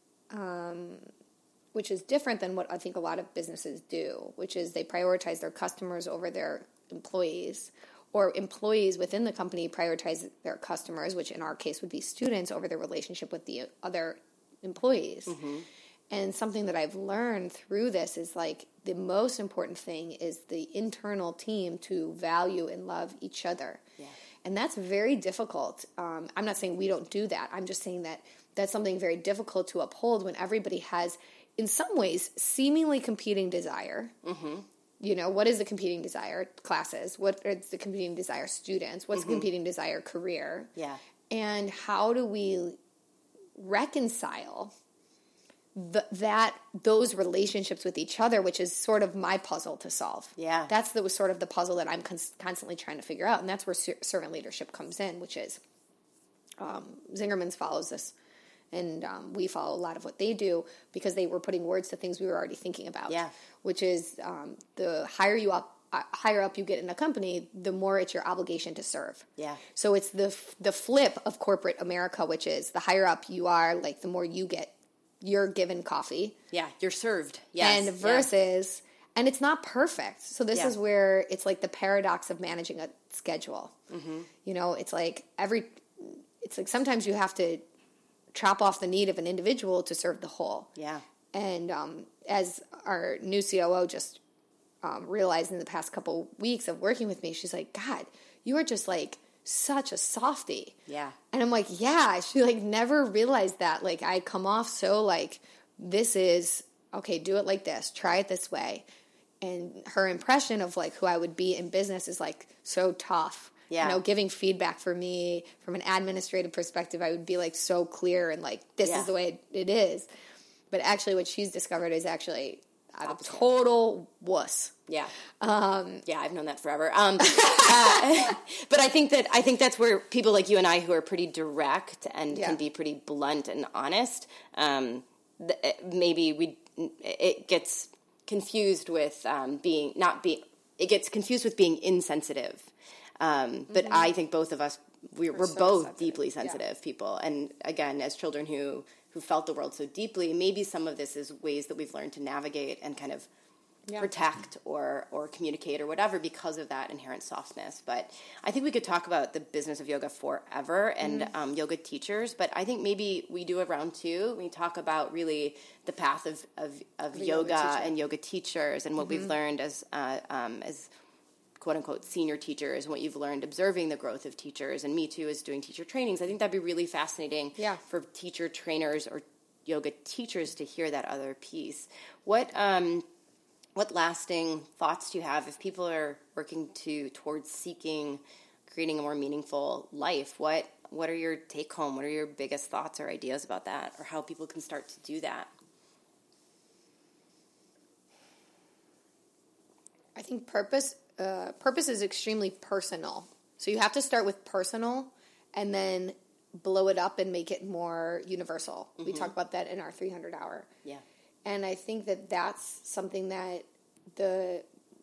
um, which is different than what I think a lot of businesses do, which is they prioritize their customers over their employees, or employees within the company prioritize their customers, which in our case would be students, over their relationship with the other employees. Mm-hmm. And something that I've learned through this is like the most important thing is the internal team to value and love each other. Yeah. And that's very difficult. Um, I'm not saying we don't do that. I'm just saying that that's something very difficult to uphold when everybody has, in some ways, seemingly competing desire. Mm-hmm. You know, what is the competing desire? Classes. What is the competing desire? Students. What's mm-hmm. the competing desire? Career. Yeah. And how do we reconcile the, that those relationships with each other, which is sort of my puzzle to solve. Yeah. That's the sort of the puzzle that I'm cons- constantly trying to figure out, and that's where ser- servant leadership comes in, which is um, Zingerman's follows this, and um, we follow a lot of what they do because they were putting words to things we were already thinking about. Yeah. Which is um, the higher you up, uh, higher up you get in a company, the more it's your obligation to serve. Yeah. So it's the the flip of corporate America, which is the higher up you are, like the more you get, you're given coffee. Yeah, you're served. Yes. And versus, yeah. and it's not perfect. So this yeah. is where it's like the paradox of managing a schedule. Mm-hmm. You know, it's like every, it's like sometimes you have to chop off the need of an individual to serve the whole. Yeah. And um, as our new C O O just um, realized in the past couple weeks of working with me, she's like, God, you are just like such a softie. Yeah. And I'm like, yeah. She like never realized that. Like I come off so like, this is, okay, do it like this. Try it this way. And her impression of like who I would be in business is like so tough. Yeah. You know, giving feedback for me from an administrative perspective, I would be like so clear and like, this yeah. is the way it is. But actually what she's discovered is actually I'm a total wuss. Yeah. Um, yeah, I've known that forever. Um, uh, but I think that I think that's where people like you and I who are pretty direct and yeah. can be pretty blunt and honest, um, th- maybe we it gets confused with um, being not being it gets confused with being insensitive. Um, but mm-hmm. I think both of us we, we're, we're so both sensitive. deeply sensitive yeah. people, and again, as children who. who felt the world so deeply, maybe some of this is ways that we've learned to navigate and kind of yeah. protect or or communicate or whatever because of that inherent softness. But I think we could talk about the business of yoga forever and mm-hmm. um, yoga teachers. But I think maybe we do a round two. We talk about really the path of of, of yoga, yoga and yoga teachers and what mm-hmm. we've learned as uh, um, as quote unquote senior teachers and what you've learned observing the growth of teachers. And me too is doing teacher trainings. I think that'd be really fascinating yeah. for teacher trainers or yoga teachers to hear that other piece. What um, what lasting thoughts do you have if people are working to towards seeking creating a more meaningful life? What what are your take home? What are your biggest thoughts or ideas about that, or how people can start to do that? I think purpose uh, purpose is extremely personal. So you have to start with personal and then blow it up and make it more universal. Mm-hmm. We talk about that in our three hundred hour. Yeah. And I think that that's something that the,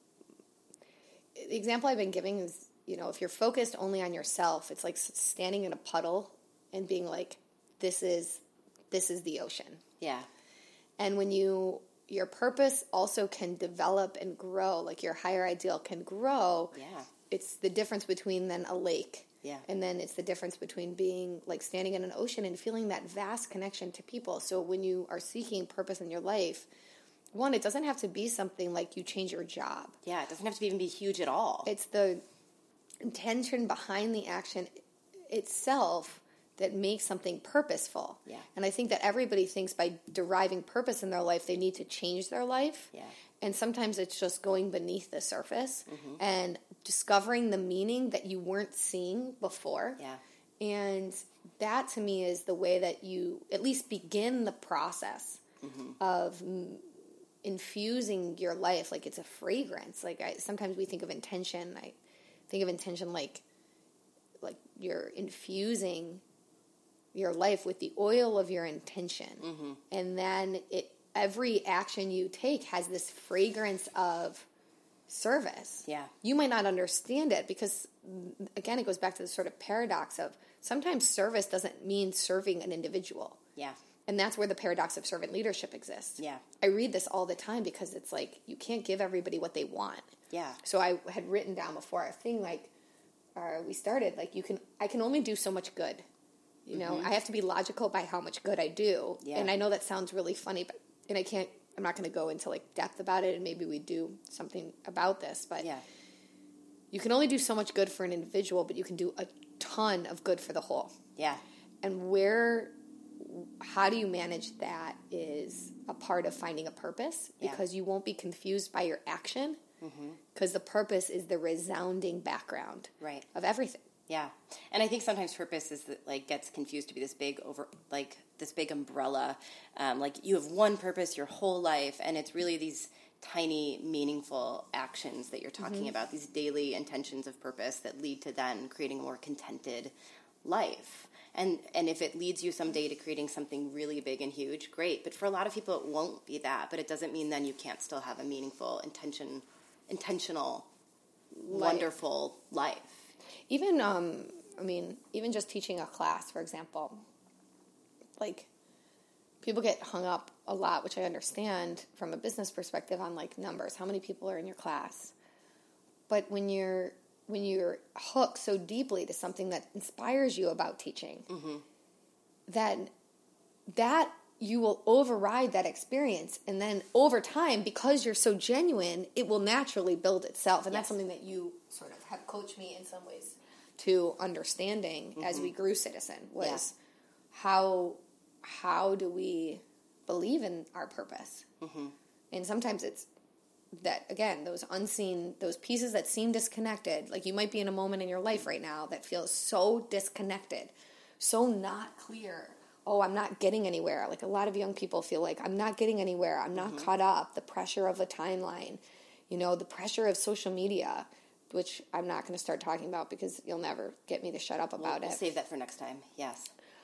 the example I've been giving is, you know, if you're focused only on yourself, it's like standing in a puddle and being like, this is, this is the ocean. Yeah. And when you, your purpose also can develop and grow, like your higher ideal can grow. Yeah. It's the difference between then a lake. Yeah. And then it's the difference between being like standing in an ocean and feeling that vast connection to people. So when you are seeking purpose in your life, one, it doesn't have to be something like you change your job. Yeah, it doesn't have to even be huge at all. It's the intention behind the action itself that makes something purposeful. Yeah. And I think that everybody thinks by deriving purpose in their life, they need to change their life. Yeah. And sometimes it's just going beneath the surface mm-hmm. and discovering the meaning that you weren't seeing before. Yeah. And that to me is the way that you at least begin the process mm-hmm. of m- infusing your life like it's a fragrance. Like I, sometimes we think of intention. I think of intention like like you're infusing your life with the oil of your intention. Mm-hmm. And then it every action you take has this fragrance of service. Yeah. You might not understand it because, again, it goes back to the sort of paradox of sometimes service doesn't mean serving an individual. Yeah. And that's where the paradox of servant leadership exists. Yeah. I read this all the time because it's like you can't give everybody what they want. Yeah. So I had written down before a thing like uh, we started, like you can, I can only do so much good. You know, mm-hmm. I have to be logical by how much good I do. Yeah. And I know that sounds really funny, but and I can't, I'm not going to go into like depth about it, and maybe we do something about this, but yeah. you can only do so much good for an individual, but you can do a ton of good for the whole. Yeah. And where, how do you manage that is a part of finding a purpose, because yeah. you won't be confused by your action, because mm-hmm. the purpose is the resounding background right. of everything. Yeah. And I think sometimes purpose is that, like, gets confused to be this big over, like, this big umbrella. Um, like, you have one purpose your whole life, and it's really these tiny, meaningful actions that you're talking mm-hmm. about, these daily intentions of purpose that lead to then creating a more contented life. And and if it leads you someday to creating something really big and huge, great. But for a lot of people, it won't be that. But it doesn't mean then you can't still have a meaningful, intention, intentional, life. Wonderful life. Even, um, I mean, even just teaching a class, for example, like, people get hung up a lot, which I understand from a business perspective, on, like, numbers. How many people are in your class? But when you're, when you're hooked so deeply to something that inspires you about teaching, mm-hmm. then that, you will override that experience. And then over time, because you're so genuine, it will naturally build itself. And yes. that's something that you sort of have coached me in some ways to understanding mm-hmm. as we grew Citizen, was yeah. how how do we believe in our purpose? Mm-hmm. And sometimes it's that, again, those unseen, those pieces that seem disconnected. Like, you might be in a moment in your life right now that feels so disconnected, so not clear. Oh, I'm not getting anywhere. Like, a lot of young people feel like, I'm not getting anywhere. I'm not mm-hmm. caught up. The pressure of the timeline, you know, the pressure of social media, which I'm not going to start talking about because you'll never get me to shut up about we'll, we'll it. Save that for next time. Yes.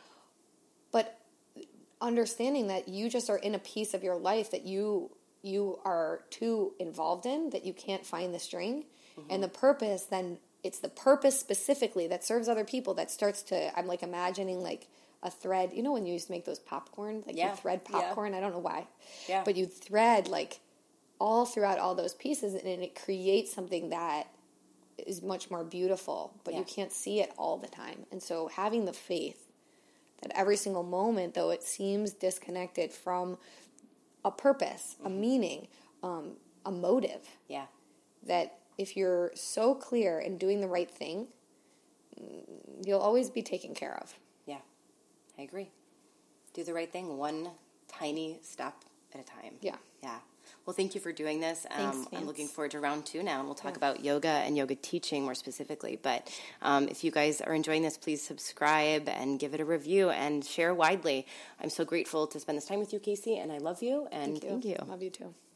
But understanding that you just are in a piece of your life that you you are too involved in, that you can't find the string, mm-hmm. and the purpose, then it's the purpose specifically that serves other people that starts to, I'm like imagining like a thread. You know when you used to make those popcorn? Like yeah. you thread popcorn? Yeah. I don't know why. Yeah. But you thread like all throughout all those pieces, and it creates something that is much more beautiful, but yeah. you can't see it all the time. And so having the faith that every single moment, though it seems disconnected from a purpose, mm-hmm. a meaning, um, a motive, yeah, that if you're so clear in doing the right thing, you'll always be taken care of. Yeah, I agree. Do the right thing, one tiny step at a time. Yeah. Yeah. Well, thank you for doing this. Thanks, um, Vance. I'm looking forward to round two now, and we'll talk yeah. about yoga and yoga teaching more specifically. But um, if you guys are enjoying this, please subscribe and give it a review and share widely. I'm so grateful to spend this time with you, Casey, and I love you. And thank you. Thank you. Love you too.